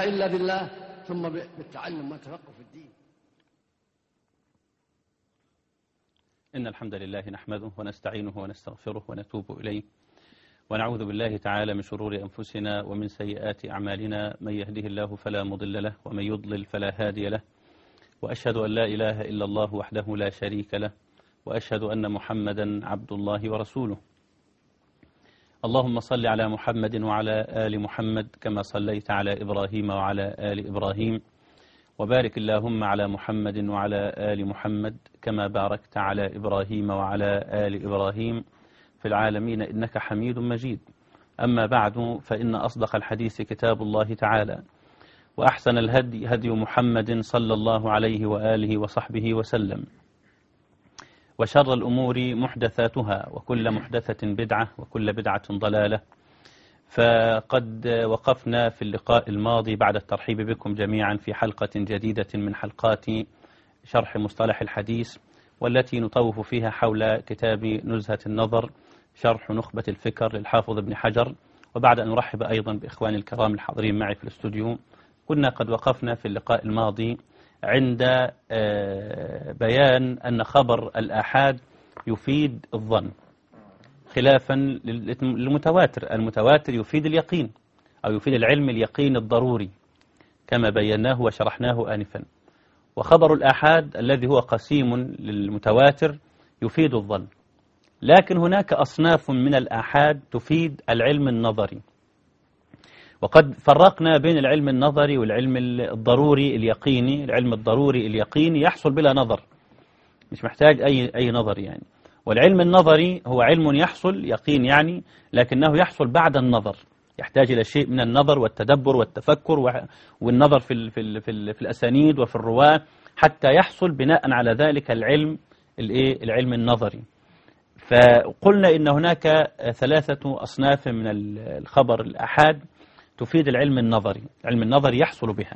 إلا بالله ثم بالتعلم والتفقه في الدين. إن الحمد لله نحمده ونستعينه ونستغفره ونتوب إليه ونعوذ بالله تعالى من شرور أنفسنا ومن سيئات أعمالنا، من يهده الله فلا مضل له ومن يضلل فلا هادي له، وأشهد أن لا إله إلا الله وحده لا شريك له، وأشهد أن محمدا عبد الله ورسوله. اللهم صل على محمد وعلى آل محمد كما صليت على إبراهيم وعلى آل إبراهيم، وبارك اللهم على محمد وعلى آل محمد كما باركت على إبراهيم وعلى آل إبراهيم في العالمين إنك حميد مجيد. أما بعد، فإن أصدق الحديث كتاب الله تعالى، وأحسن الهدي هدي محمد صلى الله عليه وآله وصحبه وسلم، وشر الأمور محدثاتها، وكل محدثة بدعة، وكل بدعة ضلالة. فقد وقفنا في اللقاء الماضي بعد الترحيب بكم جميعا في حلقة جديدة من حلقات شرح مصطلح الحديث، والتي نطوف فيها حول كتاب نزهة النظر شرح نخبة الفكر للحافظ ابن حجر. وبعد أن نرحب أيضا بإخواني الكرام الحاضرين معي في الاستوديو، كنا قد وقفنا في اللقاء الماضي عند بيان أن خبر الآحاد يفيد الظن خلافا للمتواتر. المتواتر يفيد اليقين أو يفيد العلم اليقين الضروري كما بيناه وشرحناه آنفا، وخبر الآحاد الذي هو قسيم للمتواتر يفيد الظن. لكن هناك أصناف من الآحاد تفيد العلم النظري، وقد فرقنا بين العلم النظري والعلم الضروري اليقيني. العلم الضروري اليقيني يحصل بلا نظر، مش محتاج أي نظر يعني، والعلم النظري هو علم يحصل يقين يعني، لكنه يحصل بعد النظر، يحتاج إلى شيء من النظر والتدبر والتفكر والنظر في الأسانيد وفي الرواة حتى يحصل بناء على ذلك العلم النظري. فقلنا إن هناك 3 أصناف من الخبر الآحاد تفيد العلم النظري. العلم النظري يحصل بها،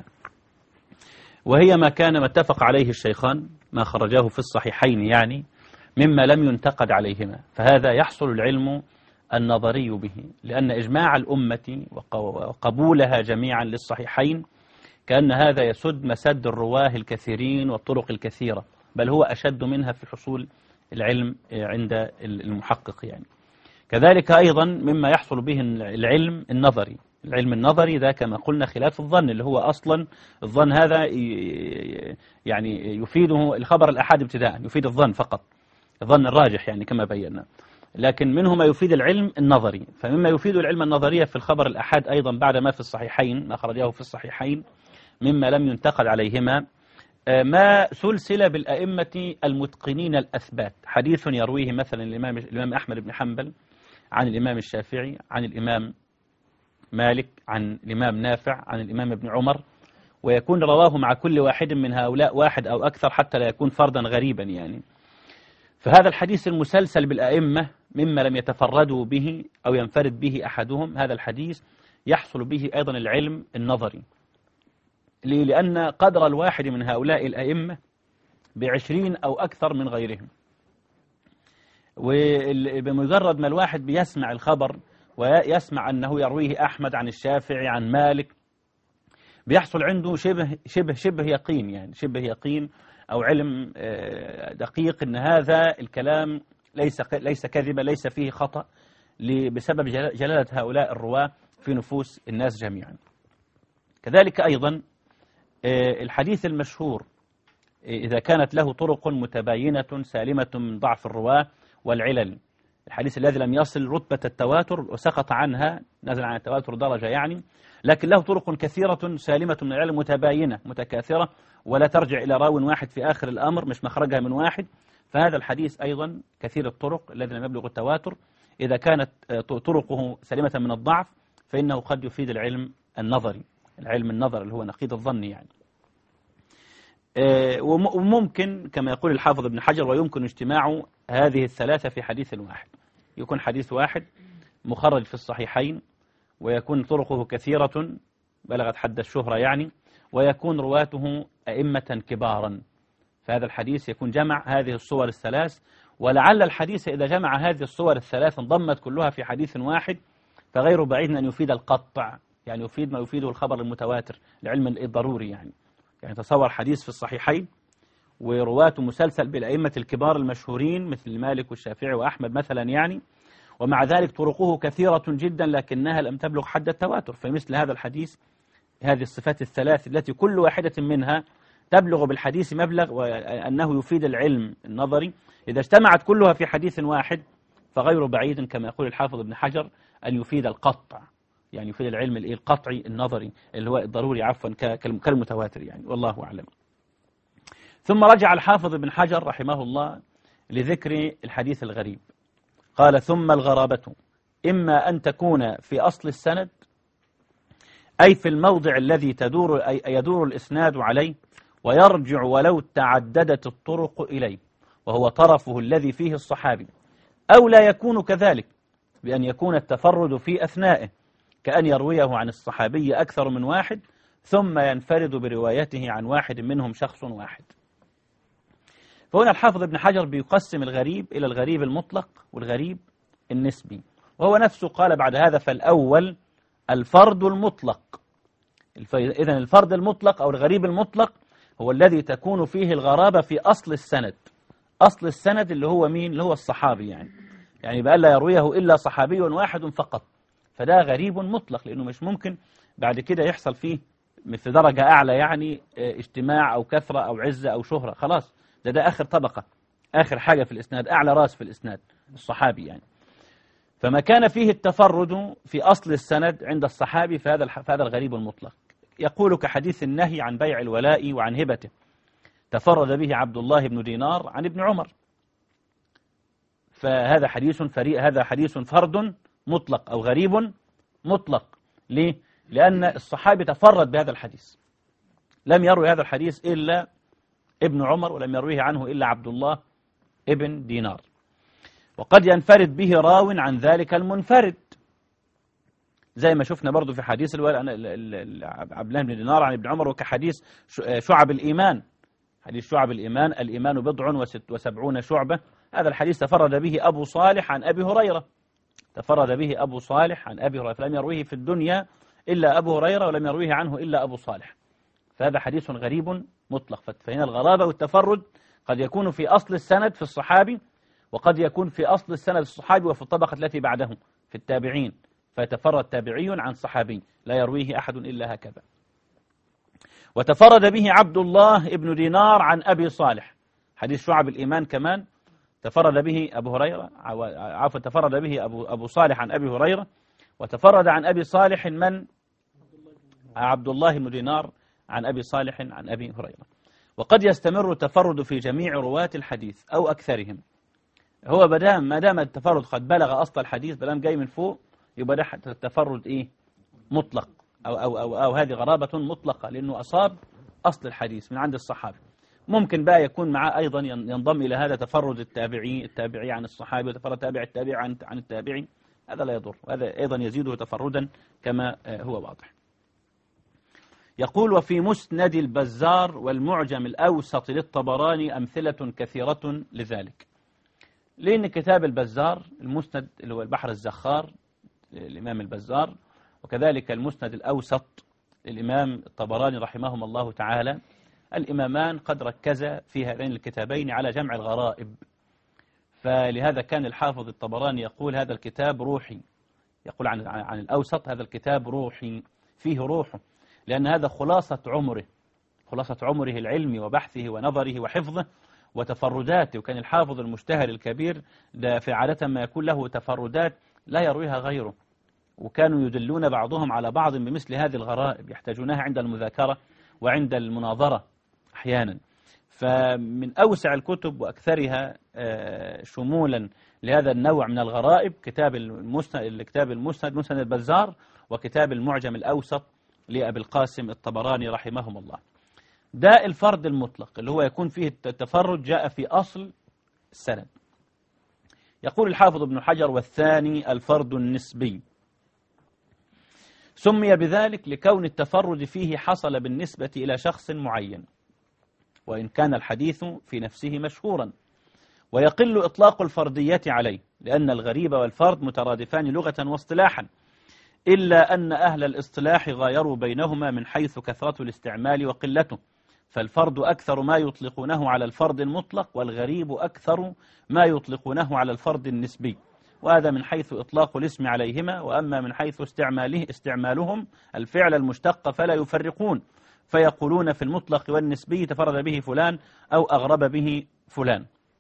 وهي ما كان متفق عليه الشيخان، ما خرجاه في الصحيحين يعني، مما لم ينتقد عليهما، فهذا يحصل العلم النظري به، لأن إجماع الأمة وقبولها جميعا للصحيحين كأن هذا يسد مسد الرواه الكثيرين والطرق الكثيرة، بل هو أشد منها في حصول العلم عند المحقق يعني. كذلك أيضا مما يحصل به العلم النظري. العلم النظري ذا كما قلنا خلاف الظن، اللي هو أصلا الظن هذا يعني يفيده الخبر الأحاد ابتداء، يفيد الظن فقط، الظن الراجح يعني كما بينا. لكن منه ما يفيد العلم النظري، فمما يفيد العلم النظري في الخبر الأحاد أيضا بعد ما في الصحيحين، ما خرجه في الصحيحين مما لم ينتقد عليهما، ما سلسلة بالأئمة المتقنين الأثبات، حديث يرويه مثلا الإمام أحمد بن حنبل عن الإمام الشافعي عن الإمام مالك عن الإمام نافع عن الإمام ابن عمر، ويكون رواه مع كل واحد من هؤلاء واحد أو أكثر حتى لا يكون فردا غريبا يعني. فهذا الحديث المسلسل بالأئمة مما لم يتفردوا به أو ينفرد به أحدهم، هذا الحديث يحصل به أيضا العلم النظري، لأن قدر الواحد من هؤلاء الأئمة ب20 أو أكثر من غيرهم، وبمجرد ما الواحد بيسمع الخبر ويسمع أنه يرويه أحمد عن الشافعي عن مالك، بيحصل عنده شبه يقين يعني، شبه يقين أو علم دقيق أن هذا الكلام ليس كذبا، ليس فيه خطأ، بسبب جلالة هؤلاء الرواة في نفوس الناس جميعا. كذلك أيضا الحديث المشهور إذا كانت له طرق متباينة سالمة من ضعف الرواة والعلل، الحديث الذي لم يصل رتبة التواتر وسقط عنها، نزل عن التواتر درجة يعني، لكن له طرق كثيرة سالمة من العلل متباينة متكاثرة، ولا ترجع إلى راو واحد في آخر الأمر، مش مخرجها من واحد. فهذا الحديث أيضا كثير الطرق الذي لم يبلغ التواتر، إذا كانت طرقه سالمة من الضعف فإنه قد يفيد العلم النظري، العلم النظر اللي هو نقيض الظن يعني. وممكن كما يقول الحافظ ابن حجر ويمكن اجتماع هذه ال3 في حديث واحد، يكون حديث واحد مخرج في الصحيحين، ويكون طرقه كثيرة بلغت حد الشهرة يعني، ويكون رواته أئمة كبارا، فهذا الحديث يكون جمع هذه الصور ال3. ولعل الحديث إذا جمع هذه الصور ال3 انضمت كلها في حديث واحد فغير بعيد أن يفيد القطع يعني يفيد ما يفيده الخبر المتواتر العلم الضروري يعني تصور حديث في الصحيحين ورواته مسلسل بالأئمة الكبار المشهورين مثل مالك والشافعي وأحمد مثلا يعني، ومع ذلك طرقه كثيرة جدا لكنها لم تبلغ حد التواتر. فمثل هذا الحديث هذه الصفات الثلاث التي كل واحدة منها تبلغ بالحديث مبلغ وأنه يفيد العلم النظري، إذا اجتمعت كلها في حديث واحد فغير بعيد كما يقول الحافظ ابن حجر أن يفيد القطع، يعني يفيد العلم القطعي النظري اللي هو الضروري عفوا كالمتواتر يعني، والله أعلم. ثم رجع الحافظ ابن حجر رحمه الله لذكر الحديث الغريب، قال: ثم الغرابة إما أن تكون في أصل السند، أي في الموضع الذي يدور الإسناد عليه ويرجع ولو تعددت الطرق إليه، وهو طرفه الذي فيه الصحابي، أو لا يكون كذلك بأن يكون التفرد في أثنائه، كأن يرويه عن الصحابي أكثر من واحد ثم ينفرد بروايته عن واحد منهم شخص واحد. فهنا الحافظ ابن حجر بيقسم الغريب إلى الغريب المطلق والغريب النسبي، وهو نفسه قال بعد هذا: فالأول الفرد المطلق. إذن الفرد المطلق أو الغريب المطلق هو الذي تكون فيه الغرابة في أصل السند. أصل السند اللي هو مين؟ اللي هو الصحابي يعني بقى لا يرويه إلا صحابي واحد فقط، فده غريب مطلق، لأنه مش ممكن بعد كده يحصل فيه في درجة أعلى يعني اجتماع أو كثرة أو عزة أو شهرة، خلاص ده آخر طبقة، آخر حاجة في الإسناد، أعلى راس في الإسناد الصحابي يعني. فما كان فيه التفرد في أصل السند عند الصحابي فهذا الغريب المطلق. يقول كحديث النهي عن بيع الولاء وعن هبته، تفرد به عبد الله بن دينار عن ابن عمر، فهذا حديث فرد مطلق أو غريب مطلق. ليه؟ لأن الصحابي تفرد بهذا الحديث، لم يروي هذا الحديث إلا ابن عمر ولم يرويه عنه إلا عبد الله ابن دينار. وقد ينفرد به راو عن ذلك المنفرد، زي ما شفنا برضو في حديث عبد الله بن دينار عن ابن عمر، وكحديث شعب الإيمان، حديث شعب الإيمان: الإيمان 76 شعبة. هذا الحديث تفرد به أبو صالح عن أبي هريرة، فلم يرويه في الدنيا إلا أبو هريرة ولم يرويه عنه إلا أبو صالح، فهذا حديث غريب مطلق. فهنا الغرابة والتفرد قد يكون في أصل السند في الصحابي، وقد يكون في أصل السند الصحابي وفي الطبقة التي بعده في التابعين، فيتفرد تابعي عن صحابي لا يرويه أحد إلا هكذا. وتفرد به عبد الله ابن دينار عن أبي صالح، حديث شعب الإيمان كمان تفرد به تفرد به أبو صالح عن أبي هريرة، وتفرد عن أبي صالح من؟ عبد الله بن دينار عن أبي صالح عن أبي هريرة. وقد يستمر التفرد في جميع رواة الحديث أو أكثرهم. هو ما دام التفرد قد بلغ أصل الحديث، بلام جاي من فوق، يبقى ده التفرد مطلق أو هذه غرابة مطلقة، لأنه أصاب أصل الحديث من عند الصحابي. ممكن بقى يكون معاه أيضا ينضم إلى هذا تفرد التابعي عن الصحابي، وتفرد التابعي عن التابعي، هذا لا يضر، وهذا أيضا يزيده تفردا كما هو واضح. يقول: وفي مسند البزار والمعجم الأوسط للطبراني أمثلة كثيرة لذلك. لأن كتاب البزار المسند اللي هو البحر الزخار الإمام البزار، وكذلك المسند الأوسط للإمام الطبراني رحمهما الله تعالى، الإمامان قد ركزا في هذين الكتابين على جمع الغرائب، فلهذا كان الحافظ الطبراني يقول: هذا الكتاب روحي، يقول عن الأوسط: هذا الكتاب روحي، فيه روحه، لأن هذا خلاصة عمره العلمي وبحثه ونظره وحفظه وتفرداته. وكان الحافظ المجتهد الكبير ده في عادة ما يكون له تفردات لا يرويها غيره، وكانوا يدلون بعضهم على بعض بمثل هذه الغرائب، يحتاجونها عند المذاكرة وعند المناظرة أحيانا. فمن أوسع الكتب وأكثرها شمولا لهذا النوع من الغرائب كتاب المسند مسند البزار، وكتاب المعجم الأوسط لأبي القاسم الطبراني رحمهم الله. ده الفرد المطلق اللي هو يكون فيه التفرد جاء في أصل السند. يقول الحافظ ابن حجر: والثاني الفرد النسبي، سمي بذلك لكون التفرد فيه حصل بالنسبة إلى شخص معين، وإن كان الحديث في نفسه مشهورا، ويقل إطلاق الفردية عليه، لأن الغريب والفرد مترادفان لغة واصطلاحا، إلا أن أهل الاصطلاح غايروا بينهما من حيث كثرة الاستعمال وقلته، فالفرد أكثر ما يطلقونه على الفرد المطلق، والغريب أكثر ما يطلقونه على الفرد النسبي، وهذا من حيث إطلاق الاسم عليهما. وأما من حيث استعمالهم الفعل المشتق فلا يفرقون، فيقولون في المطلق والنسبي تفرد به فلان أو أغرب به فلان.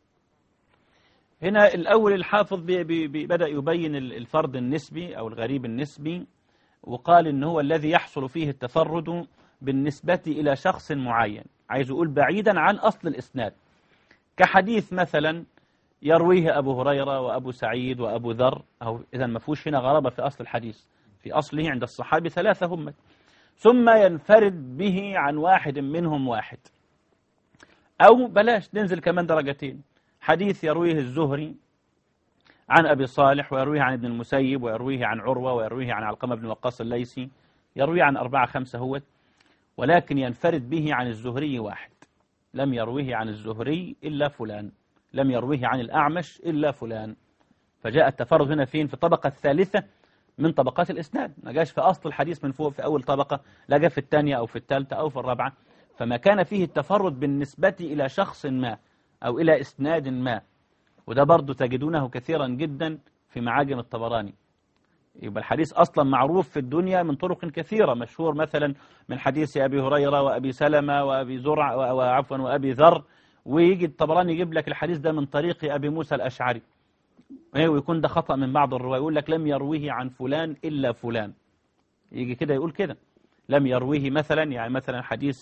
هنا الأول الحافظ بدأ يبين الفرد النسبي أو الغريب النسبي، وقال إن هو الذي يحصل فيه التفرد بالنسبة إلى شخص معين، عايز يقول بعيدا عن أصل الإسناد، كحديث مثلا يرويه أبو هريرة وأبو سعيد وأبو ذر، أو إذا ما فيهوش هنا غرابة في أصل الحديث، في أصله عند الصحابي ثلاثة هم، ثم ينفرد به عن واحد منهم واحد، أو بلاش ننزل كمان درجتين، حديث يرويه الزهري عن أبي صالح، ويرويه عن ابن المسيب، ويرويه عن عروة، ويرويه عن علقمة بن وقاص الليثي، يرويه عن 4-5 هو، ولكن ينفرد به عن الزهري واحد، لم يرويه عن الزهري إلا فلان، لم يرويه عن الأعمش إلا فلان. فجاء التفرد هنا فين؟ في الطبقة الثالثة من طبقات الإسناد، ما جاش في أصل الحديث من فوق في أول طبقة، لا جاء في الثانية أو في الثالثة أو في الرابعة. فما كان فيه التفرد بالنسبة إلى شخص ما أو إلى إسناد ما، وده برضو تجدونه كثيرا جدا في معاجم الطبراني. يبقى الحديث أصلا معروف في الدنيا من طرق كثيرة، مشهور مثلا من حديث أبي هريرة وأبي سلمة وأبي زرع وعفوا وأبي ذر، ويجي الطبراني يجيب لك الحديث ده من طريق أبي موسى الأشعري، ويكون ده خطأ من بعض الرواة، يقول لك لم يرويه عن فلان إلا فلان، يجي كده يقول كده لم يرويه مثلا، يعني مثلا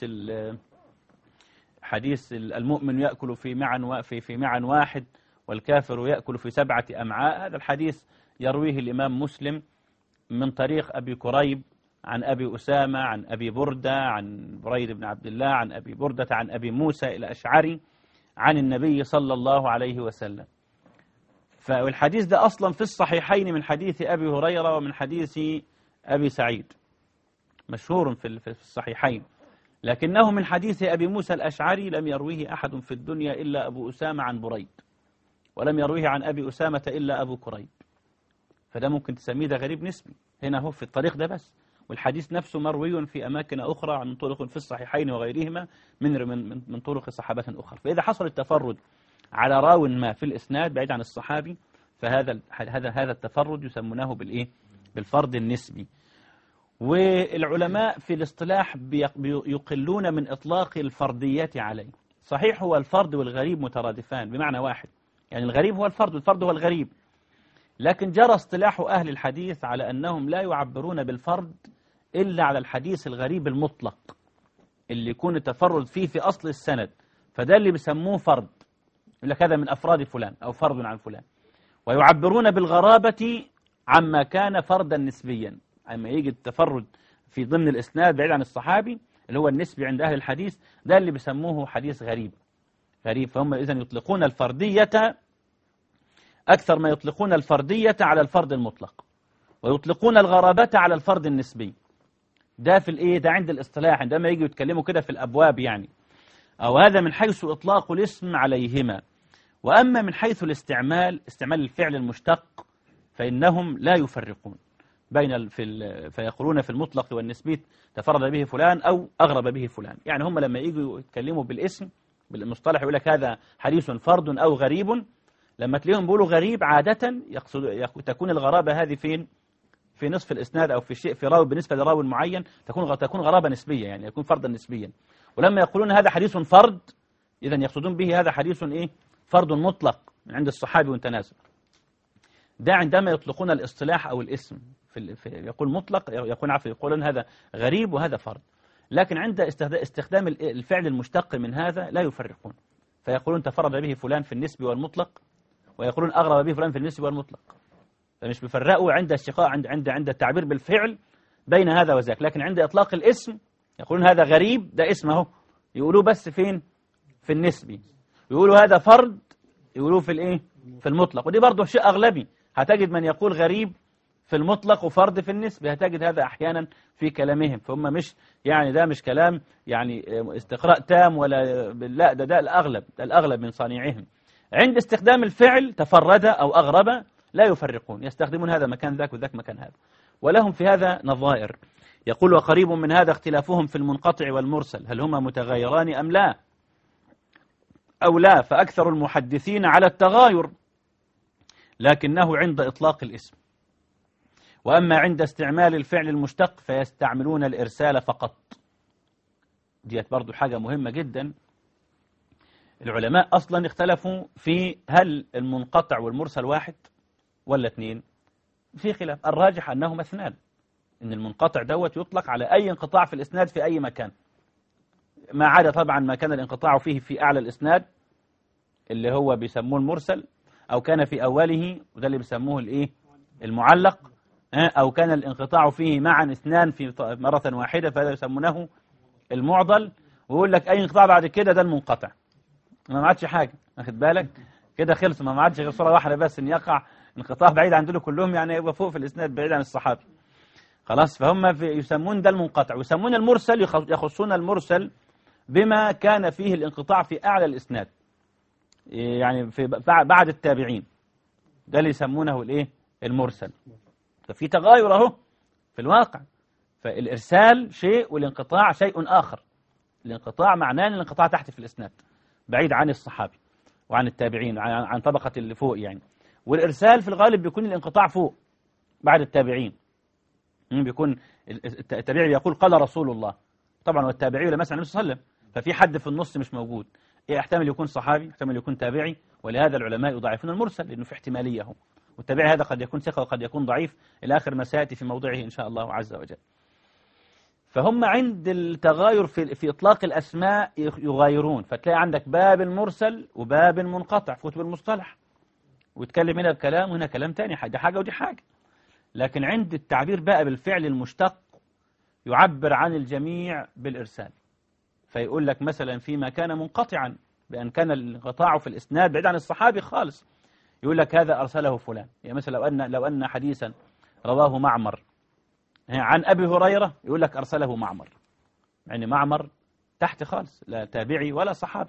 حديث المؤمن يأكل في معا واحد والكافر يأكل في 7 أمعاء، هذا الحديث يرويه الإمام مسلم من طريق أبي كريب عن أبي أسامة عن أبي بردة عن بريد بن عبد الله عن أبي بردة عن أبي موسى الأشعري عن النبي صلى الله عليه وسلم. فالحديث ده أصلا في الصحيحين من حديث أبي هريرة ومن حديث أبي سعيد، مشهور في الصحيحين، لكنه من حديث أبي موسى الأشعري لم يرويه أحد في الدنيا إلا أبو أسامة عن بريد، ولم يرويه عن أبي أسامة إلا أبو كريب، فده ممكن تسميه ده غريب نسبي، هنا هو في الطريق ده بس، والحديث نفسه مروي في أماكن أخرى من طرق في الصحيحين وغيرهما من طرق صحابة أخرى. فإذا حصل التفرد على راو ما في الإسناد بعيد عن الصحابي، فهذا التفرد يسمونه بالإيه؟ بالفرد النسبي. والعلماء في الاصطلاح يقلون من إطلاق الفردية عليه. صحيح هو الفرد والغريب مترادفان بمعنى واحد، يعني الغريب هو الفرد والفرد هو الغريب، لكن جرى اصطلاح أهل الحديث على أنهم لا يعبرون بالفرد إلا على الحديث الغريب المطلق اللي يكون التفرد فيه في أصل السند، فده اللي بيسموه فرد، يقول لك هذا من أفراد فلان أو فرد عن فلان. ويعبرون بالغرابة عما كان فردا نسبيا، أما يجي التفرد في ضمن الإسناد بعيد عن الصحابي اللي هو النسبي عند أهل الحديث، ده اللي بيسموه حديث غريب. فهم إذن يطلقون الفردية أكثر ما يطلقون الفردية على الفرد المطلق، ويطلقون الغرابة على الفرد النسبي. ده في الإيه؟ ده عند الاصطلاح عندما يجي يتكلموا كده في الأبواب يعني، أو هذا من حيث إطلاق الاسم عليهما. وأما من حيث استعمال الفعل المشتق فإنهم لا يفرقون فيقولون في المطلق والنسبي تفرد به فلان أو أغرب به فلان. يعني هم لما يجوا يتكلموا بالاسم بالمصطلح يقول لك هذا حديث فرد أو غريب، لما تلاقيهم بيقولوا غريب عادة تكون الغرابة هذه فين؟ في نصف الإسناد أو في شيء في راوي بالنسبة لراوي معين تكون غرابة نسبية، يعني يكون فردا نسبيا. ولما يقولون هذا حديث فرد إذن يقصدون به هذا حديث إيه؟ فرد مطلق من عند الصحابي وانت نازل. ده عندما يطلقون الاصطلاح أو الاسم يقول مطلق يقولون هذا غريب وهذا فرد، لكن عند استخدام الفعل المشتق من هذا لا يفرقون، فيقولون تفرد به فلان في النسب والمطلق، ويقولون أغرب به فلان في النسب والمطلق. فمش بيفرقوا عند الشقاء عند التعبير بالفعل بين هذا وذاك، لكن عند إطلاق الاسم يقولون هذا غريب، ده اسمه يقولوه بس فين؟ في النسبي. يقولوا هذا فرد يقولوه في الايه؟ في المطلق. ودي برضه شيء أغلبي، هتجد من يقول غريب في المطلق وفرد في النسبة، هتجد هذا أحيانا في كلامهم. فهم مش يعني ده مش كلام يعني استقراء تام ولا لا، ده الأغلب من صانعهم. عند استخدام الفعل تفرد أو أغرب لا يفرقون، يستخدمون هذا مكان ذاك وذاك مكان هذا. ولهم في هذا نظائر. يقول وقريب من هذا اختلافهم في المنقطع والمرسل، هل هما متغايران أم لا أو لا، فأكثر المحدثين على التغاير لكنه عند إطلاق الاسم، وأما عند استعمال الفعل المشتق فيستعملون الإرسال فقط. ديت برضو حاجة مهمة جدا. العلماء أصلا اختلفوا في هل المنقطع والمرسل واحد ولا اثنين، في خلاف. الراجح أنهما اثنان، إن المنقطع دوت يطلق على أي انقطاع في الإسناد في أي مكان، ما عدا طبعا ما كان الانقطاع فيه في أعلى الإسناد اللي هو بيسموه المرسل، أو كان في أوله وده اللي بيسموه الإيه المعلق، أو كان الانقطاع فيه معا اثنان في مرة واحدة فهذا يسمونه المعضل. ويقول لك أي انقطاع بعد كده ده المنقطع، ما عادش حاجة، واخد بالك كده خلص، ما عادش غير صورة واحدة بس إن يقع انقطاع بعيد عن دول كلهم، يعني يبقى فوق في الإسناد بعيد عن الصحابي خلاص. فهم يسمون ده المنقطع. ويسمون المرسل، يخصون المرسل بما كان فيه الانقطاع في أعلى الإسناد، يعني في بعد التابعين، ده اللي يسمونه الإيه المرسل. ففي تغاير اهو في الواقع، فالإرسال شيء والانقطاع شيء آخر. الانقطاع معناه أن الانقطاع تحت في الإسناد بعيد عن الصحابي وعن التابعين عن طبقة اللي فوق يعني. والإرسال في الغالب بيكون الانقطاع فوق بعد التابعين، بيكون التابعي يقول قال رسول الله طبعا، والتابعي لما سمع النبي صلى الله عليه وسلم، ففي حد في النص مش موجود، يحتمل يكون صحابي يحتمل يكون تابعي، ولهذا العلماء يضاعفون المرسل لأنه في احتمالية هو. والتابعي هذا قد يكون ثقة وقد يكون ضعيف إلى آخر ما سيأتي في موضعه إن شاء الله عز وجل. فهم عند التغاير في إطلاق الأسماء يغايرون، فتلاقي عندك باب المرسل وباب المنقطع في كتب المصطلح، ويتكلم هنا بكلام وهنا كلام تاني، دي حاجة ودي حاجة. لكن عند التعبير بقى بالفعل المشتق يعبر عن الجميع بالإرسال، فيقول لك مثلا فيما كان منقطعا بأن كان الانقطاع في الإسناد بعيد عن الصحابي خالص، يقول لك هذا أرسله فلان. يعني مثلا لو أن حديثا رواه معمر عن أبي هريرة، يقول لك أرسله معمر، يعني معمر تحت خالص لا تابعي ولا صحابي،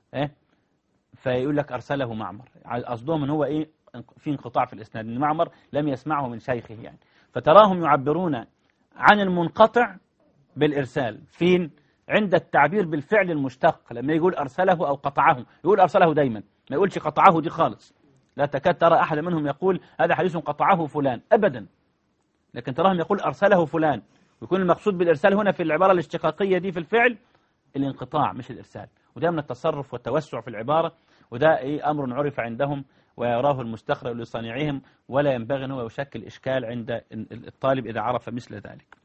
فيقول لك أرسله معمر. قصدهم ان هو إيه في انقطاع في الإسناد، إن معمر لم يسمعه من شيخه يعني. فتراهم يعبرون عن المنقطع بالإرسال فين؟ عند التعبير بالفعل المشتق، لما يقول أرسله أو قطعه يقول أرسله دايما، ما يقولش قطعه دي خالص. لا تكاد ترى أحد منهم يقول هذا حديث قطعه فلان أبدا، لكن تراهم يقول أرسله فلان، ويكون المقصود بالإرسال هنا في العبارة الاشتقاقية دي في الفعل الانقطاع مش الإرسال. وده من التصرف والتوسع في العبارة، وده أمر عرف عندهم ويراه المستخرج لصانعهم، ولا ينبغي أن هو يشكل إشكال عند الطالب إذا عرف مثل ذلك.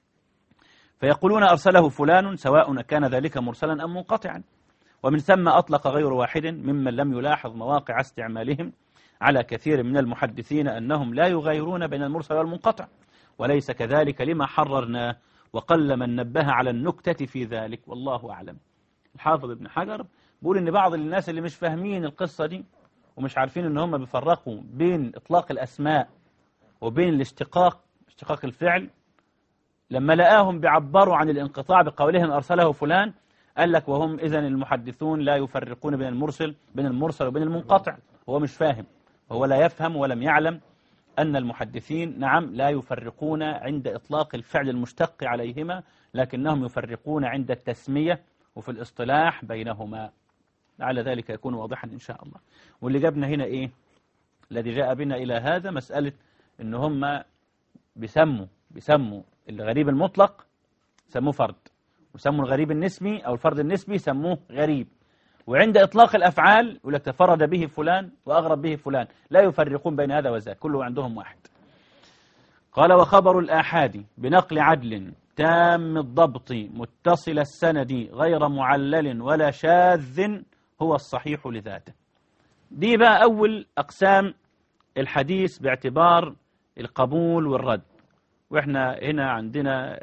فيقولون أرسله فلان سواء كان ذلك مرسلا أم منقطعا. ومن ثم أطلق غير واحد ممن لم يلاحظ مواقع استعمالهم على كثير من المحدثين أنهم لا يغيرون بين المرسل والمنقطع، وليس كذلك لما حررناه، وقل من نبه على النكتة في ذلك والله أعلم. الحافظ ابن حجر بيقول إن بعض الناس اللي مش فاهمين القصة دي ومش عارفين إن هم بيفرقوا بين إطلاق الأسماء وبين اشتقاق الفعل، لما لقاهم بيعبروا عن الانقطاع بقولهم أرسله فلان، قال لك وهم إذن المحدثون لا يفرقون بين المرسل وبين المنقطع. هو مش فاهم، هو لا يفهم ولم يعلم أن المحدثين نعم لا يفرقون عند إطلاق الفعل المشتق عليهما، لكنهم يفرقون عند التسمية وفي الاصطلاح بينهما. على ذلك يكون واضحا إن شاء الله. واللي جابنا هنا إيه؟ الذي جاء بنا إلى هذا مسألة إن هم بيسموا الغريب المطلق سموه فرد، وسموا الغريب النسبي أو الفرد النسبي سموه غريب. وعند إطلاق الأفعال يقول لك تفرد به فلان وأغرب به فلان، لا يفرقون بين هذا وذاك، كله عندهم واحد. قال وخبر الآحاد بنقل عدل تام الضبط متصل السند غير معلل ولا شاذ هو الصحيح لذاته. دي بقى أول أقسام الحديث باعتبار القبول والرد. وإحنا هنا عندنا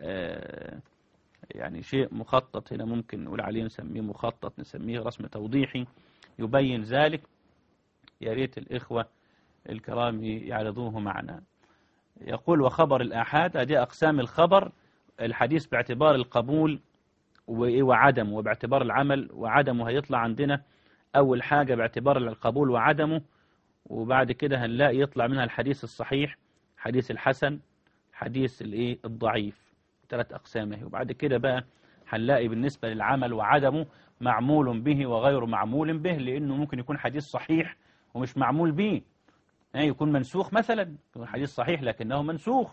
يعني شيء مخطط هنا، ممكن نقول عليه نسميه مخطط، نسميه رسم توضيحي يبين ذلك. يا ريت الإخوة الكرام يعرضوه معنا. يقول وخبر الآحاد، هذه أقسام الخبر الحديث باعتبار القبول وعدمه، وباعتبار العمل وعدمه. هيطلع عندنا أول حاجة باعتبار القبول وعدمه، وبعد كده هنلاقي يطلع منها الحديث الصحيح، حديث الحسن، حديث الضعيف 3 أقسامه. وبعد كده بقى هنلاقي بالنسبة للعمل وعدمه معمول به وغير معمول به، لأنه ممكن يكون حديث صحيح ومش معمول به، يكون منسوخ مثلا، يكون حديث صحيح لكنه منسوخ،